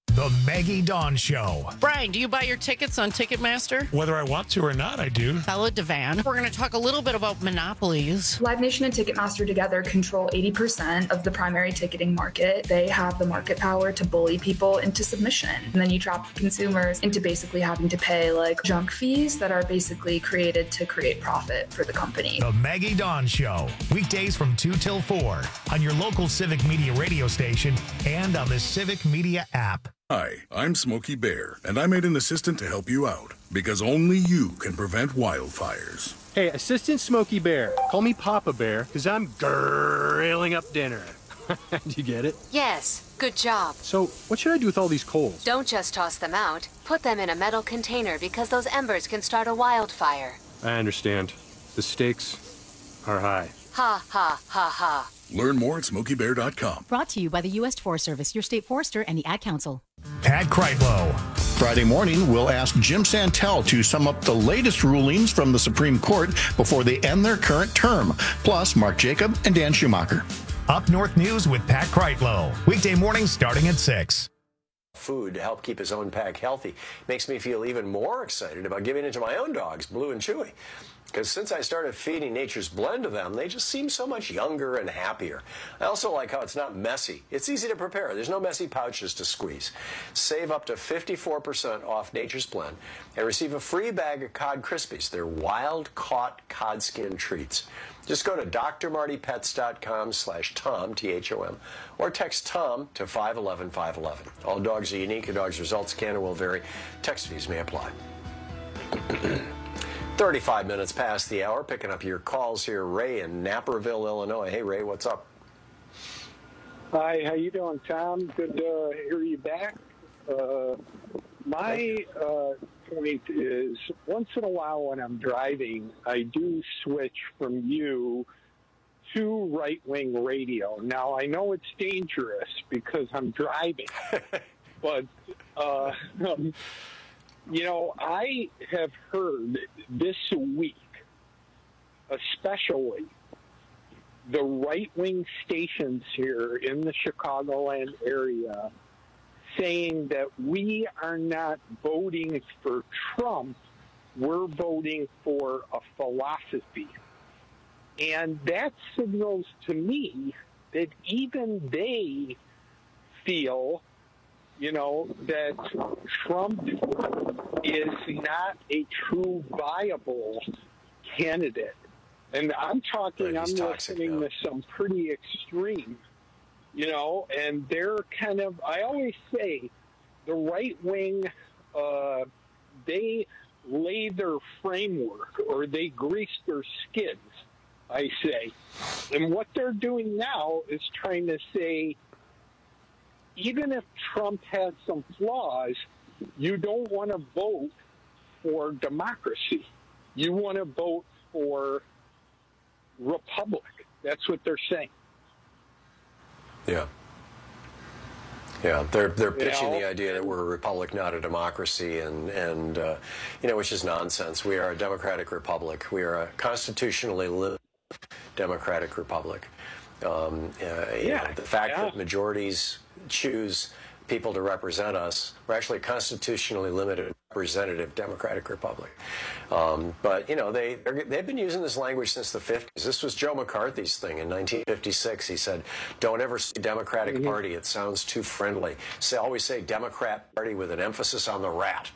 The Maggie Dawn Show.
Brian, do you buy your tickets on Ticketmaster?
Whether I want to or not, I do.
Bella Devan. We're going to talk a little bit about monopolies.
Live Nation and Ticketmaster together control eighty percent of the primary ticketing market. They have the market power to bully people into submission. And then you trap consumers into basically having to pay like junk fees that are basically created to create profit for the company.
The Maggie Dawn Show. Weekdays from two till four on your local Civic Media radio station and on the Civic Media app.
Hi, I'm Smokey Bear, and I made an assistant to help you out, because only you can prevent wildfires.
Hey, Assistant Smokey Bear, call me Papa Bear, because I'm grilling up dinner. Do you get it?
Yes, good job.
So, what should I do with all these coals?
Don't just toss them out. Put them in a metal container, because those embers can start a wildfire.
I understand. The stakes are high.
Ha, ha, ha, ha.
Learn more at smokey bear dot com.
Brought to you by the U S Forest Service, your state forester, and the Ad Council.
Pat Kreitlow.
Friday morning, we'll ask Jim Santel to sum up the latest rulings from the Supreme Court before they end their current term. Plus, Mark Jacob and Dan Schumacher.
Up North News with Pat Kreitlow. Weekday mornings starting at six.
Food to help keep his own pack healthy makes me feel even more excited about giving it to my own dogs, Blue and Chewy. Because since I started feeding Nature's Blend to them, they just seem so much younger and happier. I also like how it's not messy. It's easy to prepare. There's no messy pouches to squeeze. Save up to fifty-four percent off Nature's Blend and receive a free bag of Cod Krispies. They're wild-caught cod skin treats. Just go to d r marty pets dot com slash Tom, T H O M, or text Tom to five one one five one one. All dogs are unique. A dog's results can and will vary. Text fees may apply. thirty-five minutes past the hour, picking up your calls here. Ray in Naperville, Illinois. Hey, Ray, what's up?
Hi, how you doing, Tom? Good to hear you back. Uh, my uh, point is, once in a while when I'm driving, I do switch from you to right-wing radio. Now, I know it's dangerous because I'm driving, but... Uh, um, You know, I have heard this week, especially the right-wing stations here in the Chicagoland area saying that we are not voting for Trump, we're voting for a philosophy. And that signals to me that even they feel, you know, that Trump is not a true viable candidate. And I'm talking, I'm listening to some pretty extreme, you know, and they're kind of, I always say, the right wing, uh, they lay their framework or they grease their skids, I say. And what they're doing now is trying to say, even if Trump has some flaws, you don't want to vote for democracy. You want to vote for republic. That's what they're saying.
Yeah. Yeah, they're they're pitching
You know?
the idea that we're a republic, not a democracy, and and uh, you know, which is nonsense. We are a democratic republic. We are a constitutionally limited democratic republic. Um, uh, you
Yeah,
know, the fact
yeah.
that majorities choose people to represent us, we're actually a constitutionally limited representative democratic republic. Um, but, you know, they, they're- they've been using this language since the fifties. This was Joe McCarthy's thing in nineteen fifty-six. He said, don't ever say Democratic
Mm-hmm.
Party. It sounds too friendly. Say, always say Democrat Party with an emphasis on the rat.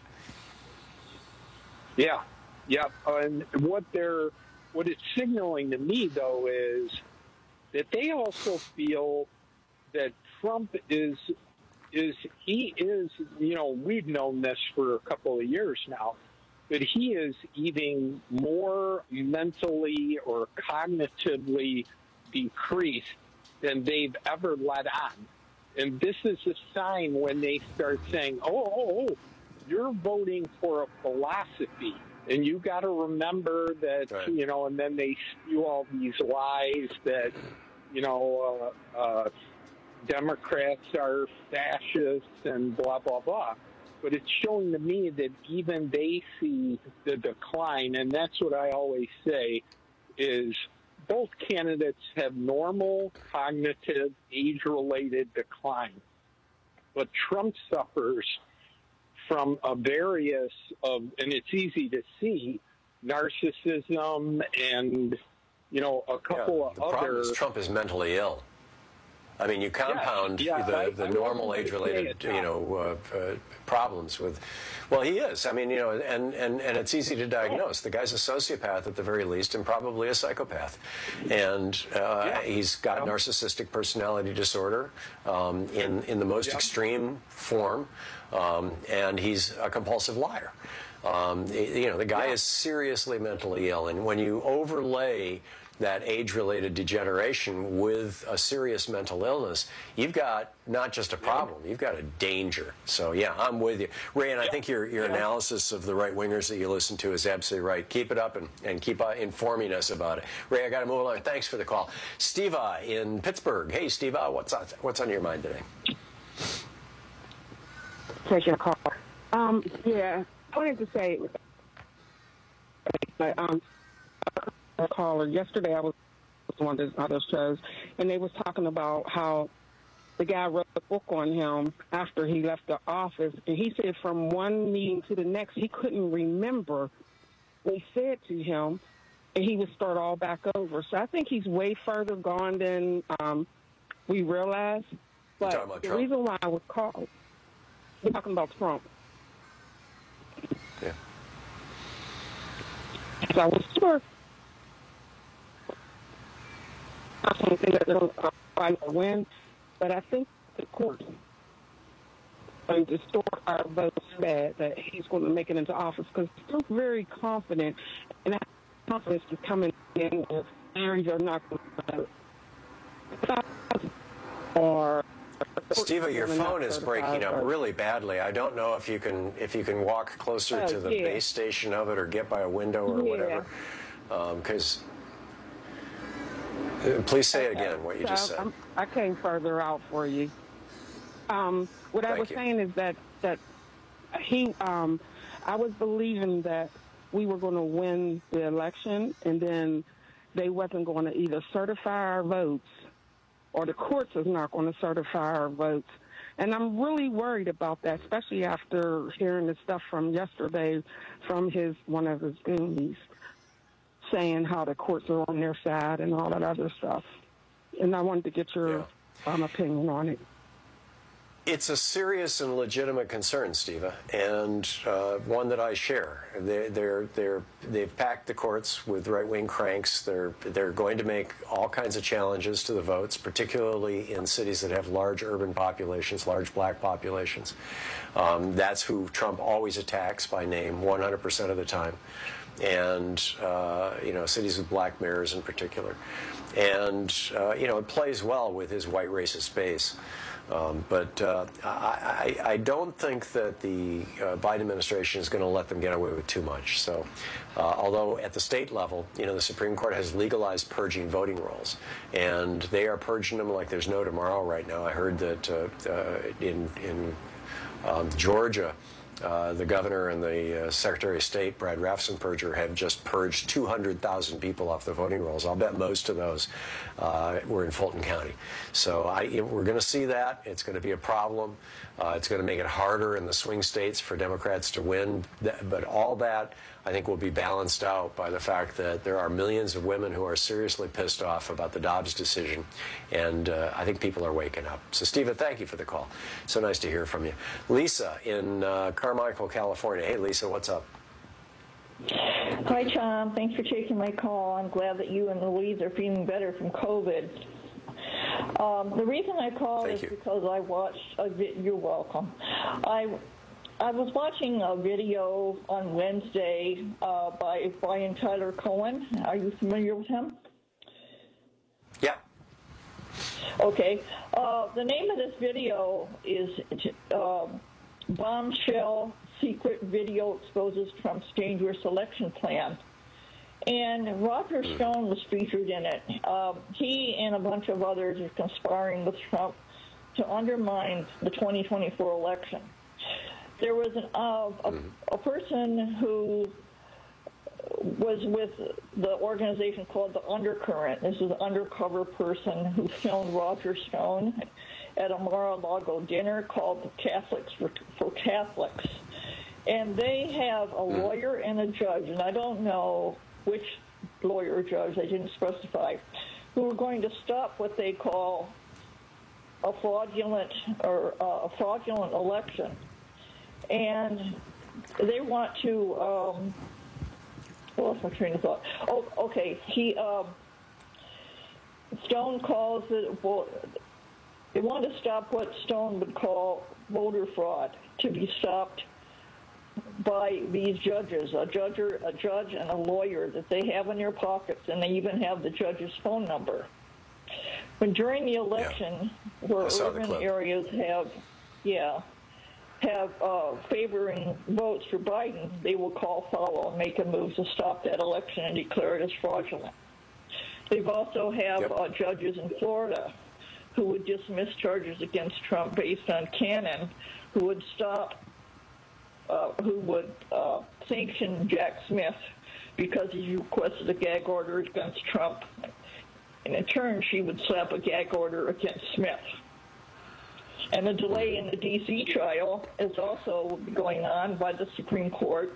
Yeah, yeah. And what they're, what it's signaling to me, though, is that they also feel that Trump is, is he is, you know, we've known this for a couple of years now, but he is even more mentally or cognitively decreased than they've ever let on. And this is a sign when they start saying, oh, oh, oh, you're voting for a philosophy. And you got to remember that,
Right.
you know, and then they spew all these lies that, you know, uh, uh, Democrats are fascists and blah, blah, blah. But it's showing to me that even they see the decline, and that's what I always say, is both candidates have normal cognitive age-related decline. but Trump suffers from a various of, and it's easy to see, narcissism and, you know, a couple
yeah,
of
the
other...
The problem is Trump is mentally ill. I mean, you compound
yeah, yeah,
the,
I,
the
I
normal age-related, you know, uh, uh, problems with, well, he is. I mean, you know, and, and, and it's easy to diagnose. The guy's a sociopath at the very least and probably a psychopath. And uh, yeah. he's got yeah. narcissistic personality disorder um, in, in the most yeah. extreme form, um, and he's a compulsive liar. Um, you know, the guy yeah. is seriously mentally ill, and when you overlay that age-related degeneration with a serious mental illness, you've got not just a problem, you've got a danger. So, yeah, I'm with you. Ray, and I think your, your yeah. analysis of the right-wingers that you listen to is absolutely right. Keep it up and, and keep uh, informing us about it. Ray, I got to move along. Thanks for the call. Steve in Pittsburgh. Hey, Steve, what's on, what's on your mind today?
Take your call. Um, yeah, I wanted to say, but, um, a caller yesterday, I was on one of those shows, and they was talking about how the guy wrote a book on him after he left the office, and he said from one meeting to the next, he couldn't remember what he said to him, and he would start all back over. So I think he's way further gone than um, we realize. But the Trump. reason why I was called, we're talking about Trump.
Yeah.
So I was sure. I don't think that they'll find a win, but I think the court going to distort our votes bad that he's going to make it into office because he's still very confident, and that confidence is coming in with areas are not going to or.
Steve, your phone is breaking up really badly. I don't know if you can if you can walk closer
oh,
to the
yeah.
base station of it or get by a window or
yeah.
whatever, because. Um, Please say it again, what you
so
just said.
I'm, I came further out for you. Um, what
Thank
I was
you.
saying is that, that he, um, I was believing that we were going to win the election, and then they wasn't going to either certify our votes or the courts is not going to certify our votes. And I'm really worried about that, especially after hearing the stuff from yesterday from his one of his goonies, saying how the courts are on their side and all that other stuff. And I wanted to get your yeah. um, opinion on it.
It's a serious and legitimate concern, Steva, and uh, one that I share. They, they're, they're, they've packed the courts with right-wing cranks. They're, they're going to make all kinds of challenges to the votes, particularly in cities that have large urban populations, large black populations. Um, that's who Trump always attacks by name one hundred percent of the time. And, uh, you know, cities with black mayors in particular. And, uh, you know, it plays well with his white racist base. Um, but uh, I, I, I don't think that the uh, Biden administration is going to let them get away with too much. So, uh, although at the state level, you know, the Supreme Court has legalized purging voting rolls, and they are purging them like there's no tomorrow right now. I heard that uh, uh, in, in um, Georgia, Uh, the governor and the uh, Secretary of State, Brad Raffensperger, have just purged two hundred thousand people off the voting rolls. I'll bet most of those uh, were in Fulton County. So I, you know, we're going to see that. It's going to be a problem. Uh, it's going to make it harder in the swing states for Democrats to win. But all that, I think, will be balanced out by the fact that there are millions of women who are seriously pissed off about the Dobbs decision. And uh, I think people are waking up. So, Stephen, thank you for the call. So nice to hear from you. Lisa in uh, Carmichael, California. Hey, Lisa, what's up?
Hi, Tom. Thanks for taking my call. I'm glad that you and Louise are feeling better from COVID. Um, the reason I called
Thank
is
you.
because I watched a vi- You're welcome. I I was watching a video on Wednesday uh, by Brian Tyler Cohen. Are you familiar with him?
Yeah.
Okay. Uh, the name of this video is uh, Bombshell Secret Video Exposes Trump's Dangerous Election Plan. And Roger Stone was featured in it. Uh, he and a bunch of others are conspiring with Trump to undermine the twenty twenty-four election. There was an, uh, a, a person who was with the organization called The Undercurrent. This is an undercover person who filmed Roger Stone. at a Mar-a-Lago dinner called Catholics for, for Catholics. And they have a lawyer and a judge, and I don't know which lawyer or judge, they didn't specify, who are going to stop what they call a fraudulent or uh, a fraudulent election. And they want to, um, what was my train of thought? Oh, okay, he, um, Stone calls it, well, they want to stop what Stone would call voter fraud, to be stopped by these judges, a judge, or, a judge and a lawyer that they have in their pockets, and they even have the judge's phone number. When during the election, yeah. where urban areas have, yeah, have uh, favoring votes for Biden, they will call foul and make a move to stop that election and declare it as fraudulent. They've also have yep. uh, judges in Florida who would dismiss charges against Trump based on canon, who would stop Uh, who would uh, sanction Jack Smith because he requested a gag order against Trump. And in turn, she would slap a gag order against Smith. And the delay in the D C trial is also going on by the Supreme Court.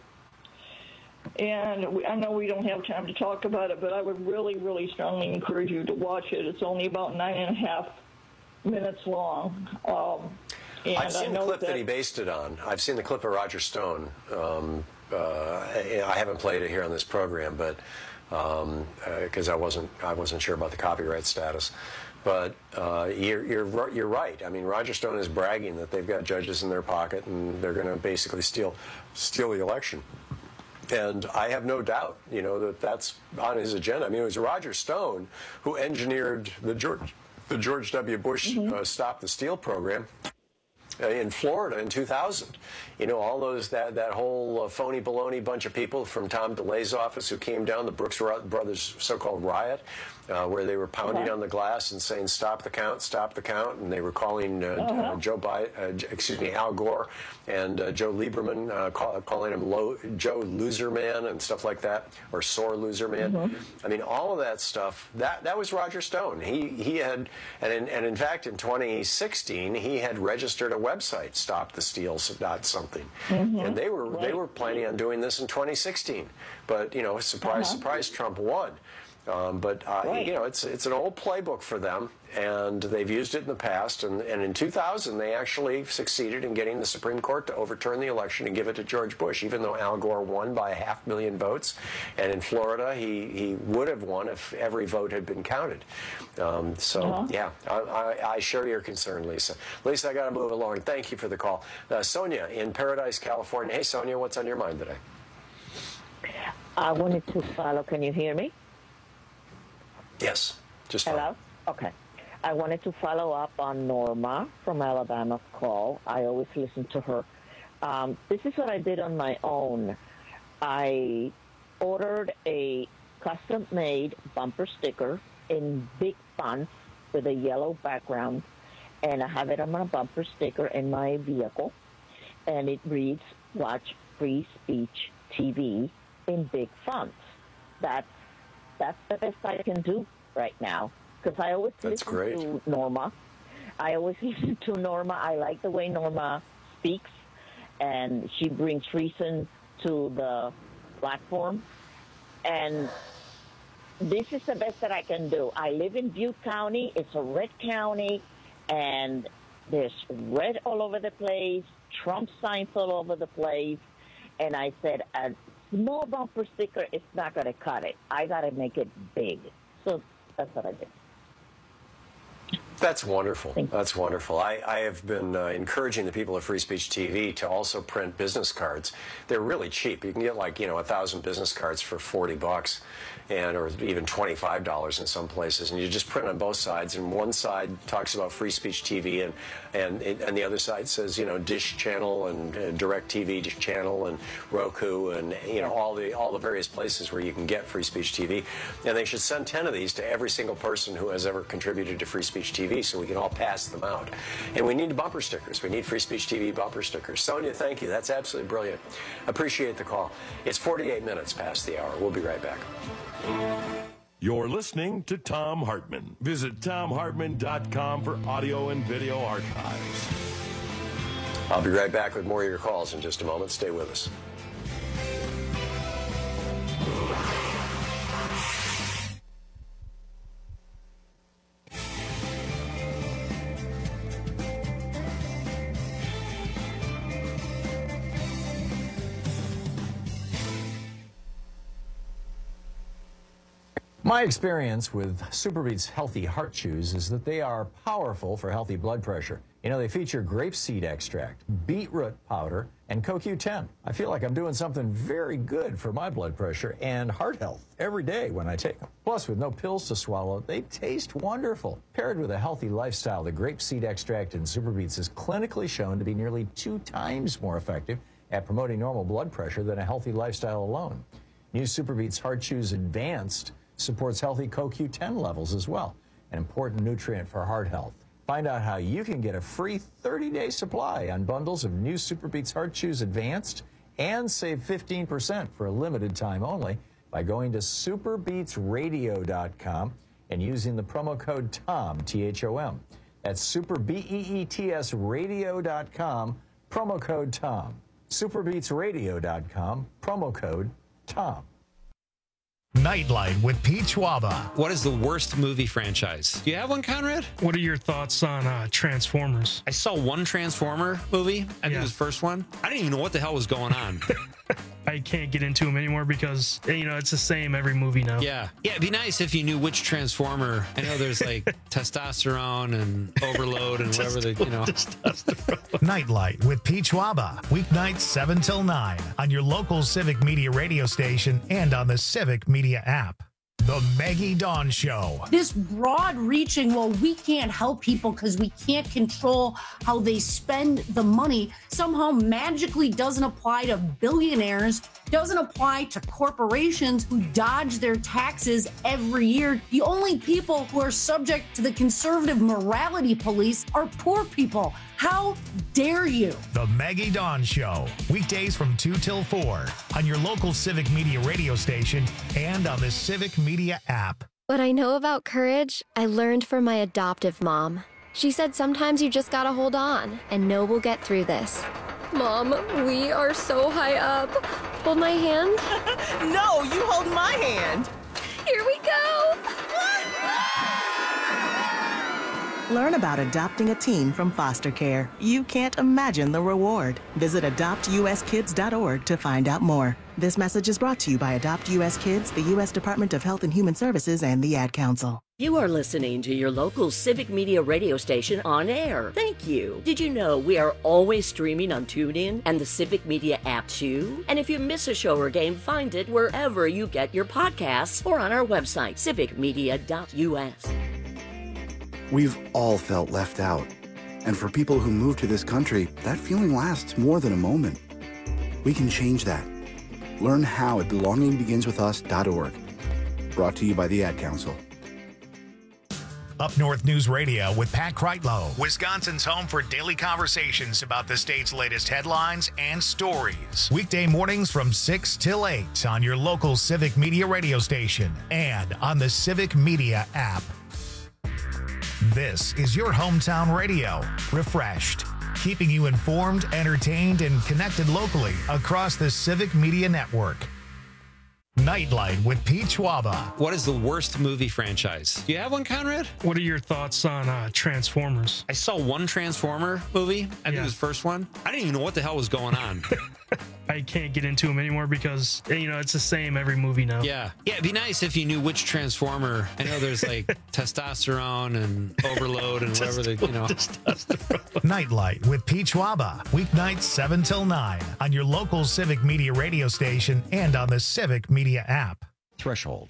And we, I know we don't have time to talk about it, but I would really, really strongly encourage you to watch it. It's only about nine and a half minutes long. Um, And
I've seen
the
clip that,
that
he based it on. I've seen the clip of Roger Stone. Um, uh, I haven't played it here on this program, but because um, uh, I wasn't I wasn't sure about the copyright status. But uh, you're, you're you're right. I mean, Roger Stone is bragging that they've got judges in their pocket and they're going to basically steal steal the election. And I have no doubt, you know, that that's on his agenda. I mean, it was Roger Stone who engineered the George the George W. Bush mm-hmm. uh, Stop the Steal program in Florida in two thousand. You know, all those, that, that whole uh, phony baloney bunch of people from Tom DeLay's office who came down, the Brooks Brothers so-called riot, uh, where they were pounding uh-huh. on the glass and saying, stop the count, stop the count, and they were calling uh, uh-huh. uh, Joe Biden, uh, excuse me, Al Gore and uh, Joe Lieberman, uh, call, calling him Lo- Joe Loser Man and stuff like that, or Sore Loser Man. Mm-hmm. I mean, all of that stuff, that, that was Roger Stone. He, he had, and in, and in fact, in twenty sixteen, he had registered a website, Stop the Steal dot something. Mm-hmm. And they were right. they were planning on doing this in twenty sixteen, but you know, surprise, uh-huh. surprise, Trump won. Um, but uh, right. you know, it's it's an old playbook for them, and they've used it in the past. And, and in two thousand, they actually succeeded in getting the Supreme Court to overturn the election and give it to George Bush, even though Al Gore won by a half million votes. And in Florida, he, he would have won if every vote had been counted. Um, so uh-huh. yeah, I, I, I share your concern, Lisa. Lisa, I got to move along. Thank you for the call, uh, Sonia in Paradise, California. Hey, Sonia, what's on your mind today?
I wanted to follow. Can you hear me?
Yes, just
Hello? Fine. Okay. I wanted to follow up on Norma from Alabama's call. I always listen to her. Um, this is what I did on my own. I ordered a custom-made bumper sticker in big fonts with a yellow background, and I have it on my bumper sticker in my vehicle, and it reads, "Watch Free Speech T V" in big fonts. That's That's the best I can do right now, because I always That's listen great. to Norma. I always listen to Norma. I like the way Norma speaks, and she brings reason to the platform. And this is the best that I can do. I live in Butte County. It's a red county, and there's red all over the place, Trump signs all over the place. And I said, uh, small bumper sticker is not going to cut it. I got to make it big. So that's what I did.
That's wonderful. That's wonderful. I, I have been uh, encouraging the people at Free Speech T V to also print business cards. They're really cheap. You can get like, you know, a thousand business cards for forty bucks, and or even twenty-five dollars in some places. And you just print on both sides. And one side talks about Free Speech T V, and and and the other side says, you know, Dish Channel and uh, Direct T V Channel and Roku and you know all the all the various places where you can get Free Speech T V. And they should send ten of these to every single person who has ever contributed to Free Speech T V, so we can all pass them out. And we need bumper stickers. We need Free Speech T V bumper stickers. Sonia, thank you. That's absolutely brilliant. Appreciate the call. It's forty-eight minutes past the hour. We'll be right back.
You're listening to Thom Hartmann. Visit Thom Hartmann dot com for audio and video archives.
I'll be right back with more of your calls in just a moment. Stay with us. My experience with Superbeats Healthy Heart Chews is that they are powerful for healthy blood pressure. You know, they feature grapeseed extract, beetroot powder, and C O Q ten. I feel like I'm doing something very good for my blood pressure and heart health every day when I take them. Plus, with no pills to swallow, they taste wonderful. Paired with a healthy lifestyle, the grapeseed extract in Superbeats is clinically shown to be nearly two times more effective at promoting normal blood pressure than a healthy lifestyle alone. New Superbeats Heart Chews Advanced supports healthy C O Q ten levels as well, an important nutrient for heart health. Find out how you can get a free thirty-day supply on bundles of new Superbeats Heart Chews Advanced and save fifteen percent for a limited time only by going to superbeats radio dot com and using the promo code THOM, T H O M. That's super B E E T S radio dot com, promo code THOM. superbeats radio dot com, promo code THOM.
Nightlight with Pete Schwaba.
What is the worst movie franchise? Do you have one, Conrad?
What are your thoughts on uh, Transformers?
I saw one Transformer movie. I think
Yeah.
it was the first one. I didn't even know what the hell was going on.
I can't get into them anymore because, you know, it's the same every movie now.
Yeah. Yeah, it'd be nice if you knew which Transformer. I know there's like testosterone and overload and whatever the, you know.
Nightlight with Pete Schwaba. Weeknights seven till nine on your local Civic Media radio station and on the Civic Media app. The Maggie Dawn Show.
This broad-reaching, well, we can't help people because we can't control how they spend the money, somehow magically doesn't apply to billionaires, doesn't apply to corporations who dodge their taxes every year. The only people who are subject to the conservative morality police are poor people. How dare you?
The Maggie Dawn Show. Weekdays from two till four on your local Civic Media radio station and on the Civic Media app.
What I know about courage, I learned from my adoptive mom. She said sometimes you just gotta hold on and know we'll get through this. Mom, we are so high up. Hold my hand.
No, you hold my hand.
Here we go.
Learn about adopting a teen from foster care. You can't imagine the reward. Visit adopt U S kids dot org to find out more. This message is brought to you by Adopt U S Kids, the U S Department of Health and Human Services, and the Ad Council.
You are listening to your local Civic Media radio station on air. Thank you. Did you know we are always streaming on TuneIn and the Civic Media app too? And if you miss a show or game, find it wherever you get your podcasts or on our website, civic media dot U S.
We've all felt left out. And for people who move to this country, that feeling lasts more than a moment. We can change that. Learn how at belonging begins with us dot org. Brought to you by the Ad Council.
Up North News Radio with Pat Kreitlow, Wisconsin's home for daily conversations about the state's latest headlines and stories. Weekday mornings from six till eight on your local Civic Media radio station and on the Civic Media app. This is your hometown radio, refreshed, keeping you informed, entertained, and connected locally across the Civic Media Network. Nightlight with Pete Schwaba.
What is the worst movie franchise? Do you have one, Conrad?
What are your thoughts on uh, Transformers?
I saw one Transformer movie. I think
Yeah.
it was the first one. I didn't even know what the hell was going on.
I can't get into them anymore because, you know, it's the same every movie now.
Yeah. Yeah, it'd be nice if you knew which Transformer. I know there's like testosterone and overload and whatever the, you know.
Nightlight with Pete Schwaba. Weeknights seven till nine on your local Civic Media radio station and on the Civic Media app.
Threshold.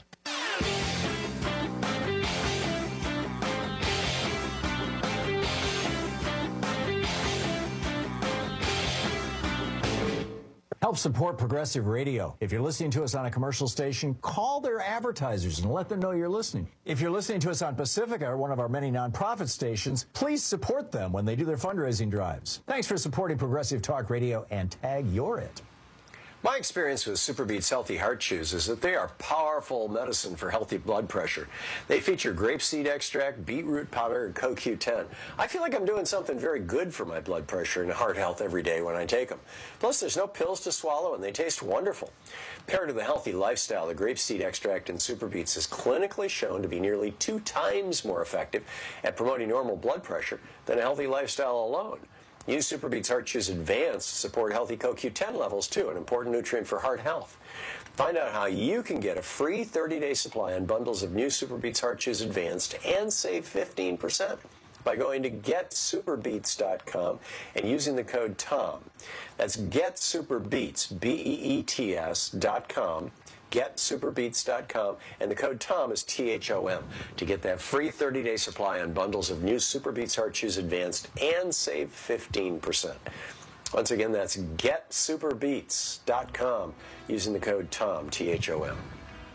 Help support Progressive Radio. If you're listening to us on a commercial station, call their advertisers and let them know you're listening. If you're listening to us on Pacifica, or one of our many nonprofit stations, please support them when they do their fundraising drives. Thanks for supporting Progressive Talk Radio and tag you're it. My experience with SuperBeets Healthy Heart Chews is that they are powerful medicine for healthy blood pressure. They feature grapeseed extract, beetroot powder, and C O Q ten. I feel like I'm doing something very good for my blood pressure and heart health every day when I take them. Plus, there's no pills to swallow, and they taste wonderful. Paired with a healthy lifestyle, the grapeseed extract in SuperBeets is clinically shown to be nearly two times more effective at promoting normal blood pressure than a healthy lifestyle alone. Use SuperBeets Heart Chews Advanced to support healthy C O Q ten levels, too, an important nutrient for heart health. Find out how you can get a free thirty-day supply on bundles of new SuperBeets Heart Chews Advanced and save fifteen percent by going to get super beets dot com and using the code TOM. That's GetSuperBeets, B E E T S dot com. get super beets dot com, and the code TOM is T H O M to get that free thirty-day supply on bundles of new SuperBeets Heart Chews Advanced and save fifteen percent. Once again, that's get super beets dot com using the code TOM, T H O M.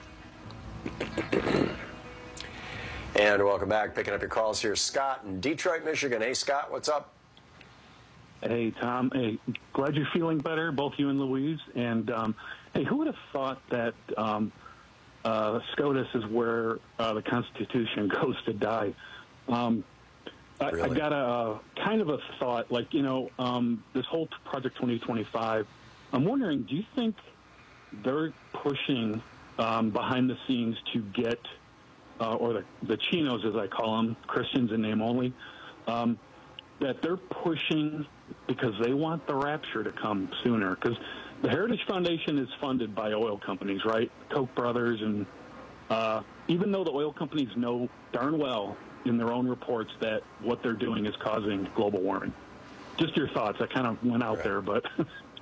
And welcome back. Picking up your calls here, Scott in Detroit, Michigan. Hey, Scott, what's up?
Hey, Tom. Hey, glad you're feeling better, both you and Louise. And, um, hey, who would have thought that um, uh, SCOTUS is where uh, the Constitution goes to die? Um, really? I, I got a uh, kind of a thought, like, you know, um, this whole Project twenty twenty-five, I'm wondering, do you think they're pushing um, behind the scenes to get, uh, or the, the Chinos, as I call them, Christians in name only, um, that they're pushing because they want the rapture to come sooner? Because the Heritage Foundation is funded by oil companies, right? Koch brothers, and uh, even though the oil companies know darn well in their own reports that what they're doing is causing global warming. Just your thoughts. I kind of went out right there, but...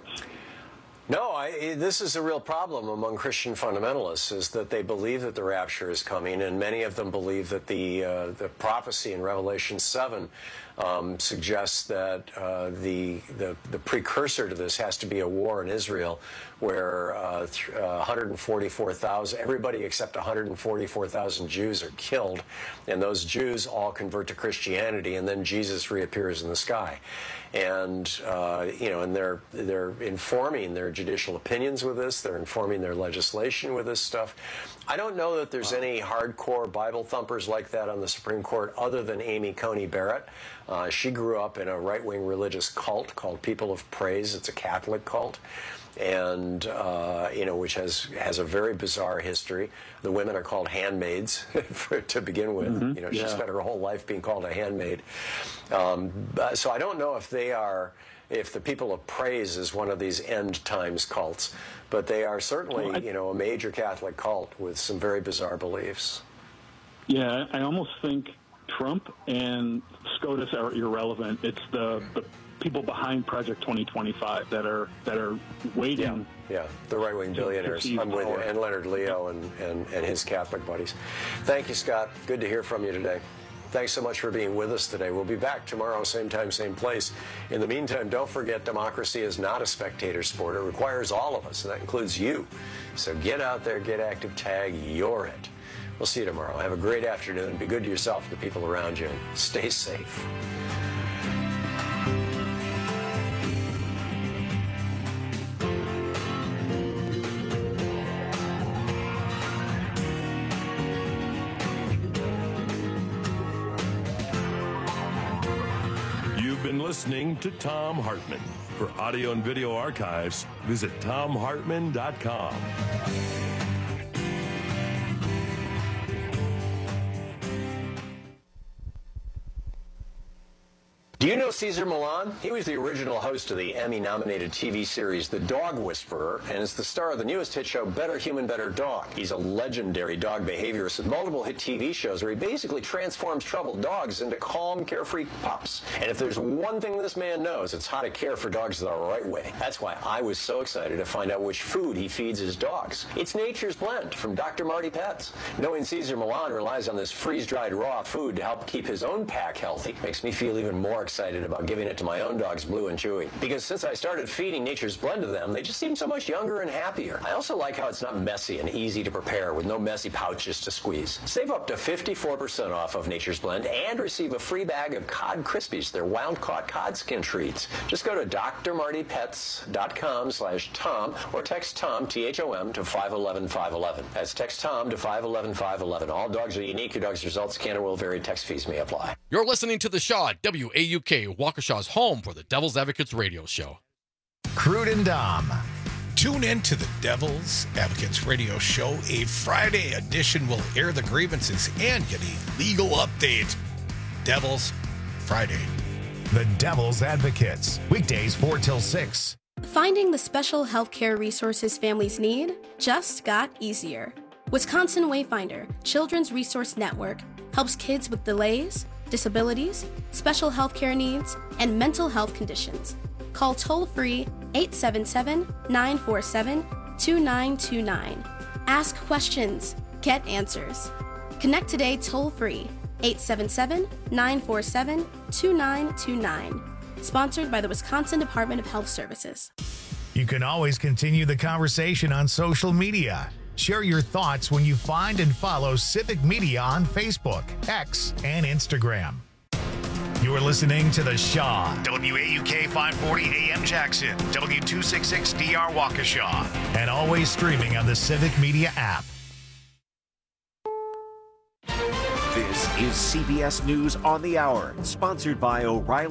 No, I, this is a real problem among Christian fundamentalists, is that they believe that the rapture is coming, and many of them believe that the uh, the prophecy in Revelation seven um, suggests that uh, the, the the precursor to this has to be a war in Israel, where uh, uh, one hundred forty-four thousand, everybody except one hundred forty-four thousand Jews are killed, and those Jews all convert to Christianity, and then Jesus reappears in the sky. And uh, you know, and they're they're informing their judicial opinions with this. They're informing their legislation with this stuff. I don't know that there's any hardcore Bible thumpers like that on the Supreme Court, other than Amy Coney Barrett. Uh, she grew up in a right-wing religious cult called People of Praise. It's a Catholic cult, and uh, you know, which has has a very bizarre history. The women are called handmaids for, to begin with. Mm-hmm. You know, she yeah. spent her whole life being called a handmaid. Um, so I don't know if they are, if the People of Praise is one of these end times cults, but they are certainly, well, I, you know, a major Catholic cult with some very bizarre beliefs.
Yeah, I almost think Trump and SCOTUS are irrelevant. It's the, the people behind Project twenty twenty-five that are that are waiting.
Yeah, yeah. The right-wing billionaires. I'm with you. And Leonard Leo and, and, and his Catholic buddies. Thank you, Scott. Good to hear from you today. Thanks so much for being with us today. We'll be back tomorrow, same time, same place. In the meantime, don't forget, democracy is not a spectator sport. It requires all of us, and that includes you. So get out there, get active, tag, you're it. We'll see you tomorrow. Have a great afternoon. Be good to yourself and the people around you, and stay safe.
Listening to Thom Hartmann. For audio and video archives, visit Thom Hartmann dot com.
Do you know Cesar Millan? He was the original host of the Emmy-nominated T V series The Dog Whisperer, and is the star of the newest hit show Better Human, Better Dog. He's a legendary dog behaviorist with multiple hit T V shows where he basically transforms troubled dogs into calm, carefree pups. And if there's one thing this man knows, it's how to care for dogs the right way. That's why I was so excited to find out which food he feeds his dogs. It's Nature's Blend from Doctor Marty Pets. Knowing Cesar Millan relies on this freeze-dried raw food to help keep his own pack healthy makes me feel even more excited about giving it to my own dogs, Blue and Chewy. Because since I started feeding Nature's Blend to them, they just seem so much younger and happier. I also like how it's not messy and easy to prepare with no messy pouches to squeeze. Save up to fifty-four percent off of Nature's Blend and receive a free bag of Cod Krispies, their wound-caught cod skin treats. Just go to d r marty pets dot com slash Tom or text Tom, T H O M, to five one one five one one. That's text Tom to five one one five one one. All dogs are unique. Your dog's results can or will vary. Text fees may apply.
You're listening to The Shaw, W A U K, Waukesha's home for the Devil's Advocates radio show.
Crude and Dom.
Tune in to the Devil's Advocates radio show. A Friday edition will air the grievances and get a legal update. Devil's Friday.
The Devil's Advocates. Weekdays four till six.
Finding the special healthcare resources families need just got easier. Wisconsin Wayfinder, Children's Resource Network, helps kids with delays, disabilities, special healthcare needs, and mental health conditions. Call toll-free eight seven seven, nine four seven, two nine two nine. Ask questions. Get answers. Connect today toll-free eight seven seven, nine four seven, two nine two nine. Sponsored by the Wisconsin Department of Health Services.
You can always continue the conversation on social media. Share your thoughts when you find and follow Civic Media on Facebook, X, and Instagram. You're listening to The Shaw, W A U K five forty A M Jackson, W two sixty-six D R Waukesha, and always streaming on the Civic Media app.
This is C B S News on the Hour, sponsored by O'Reilly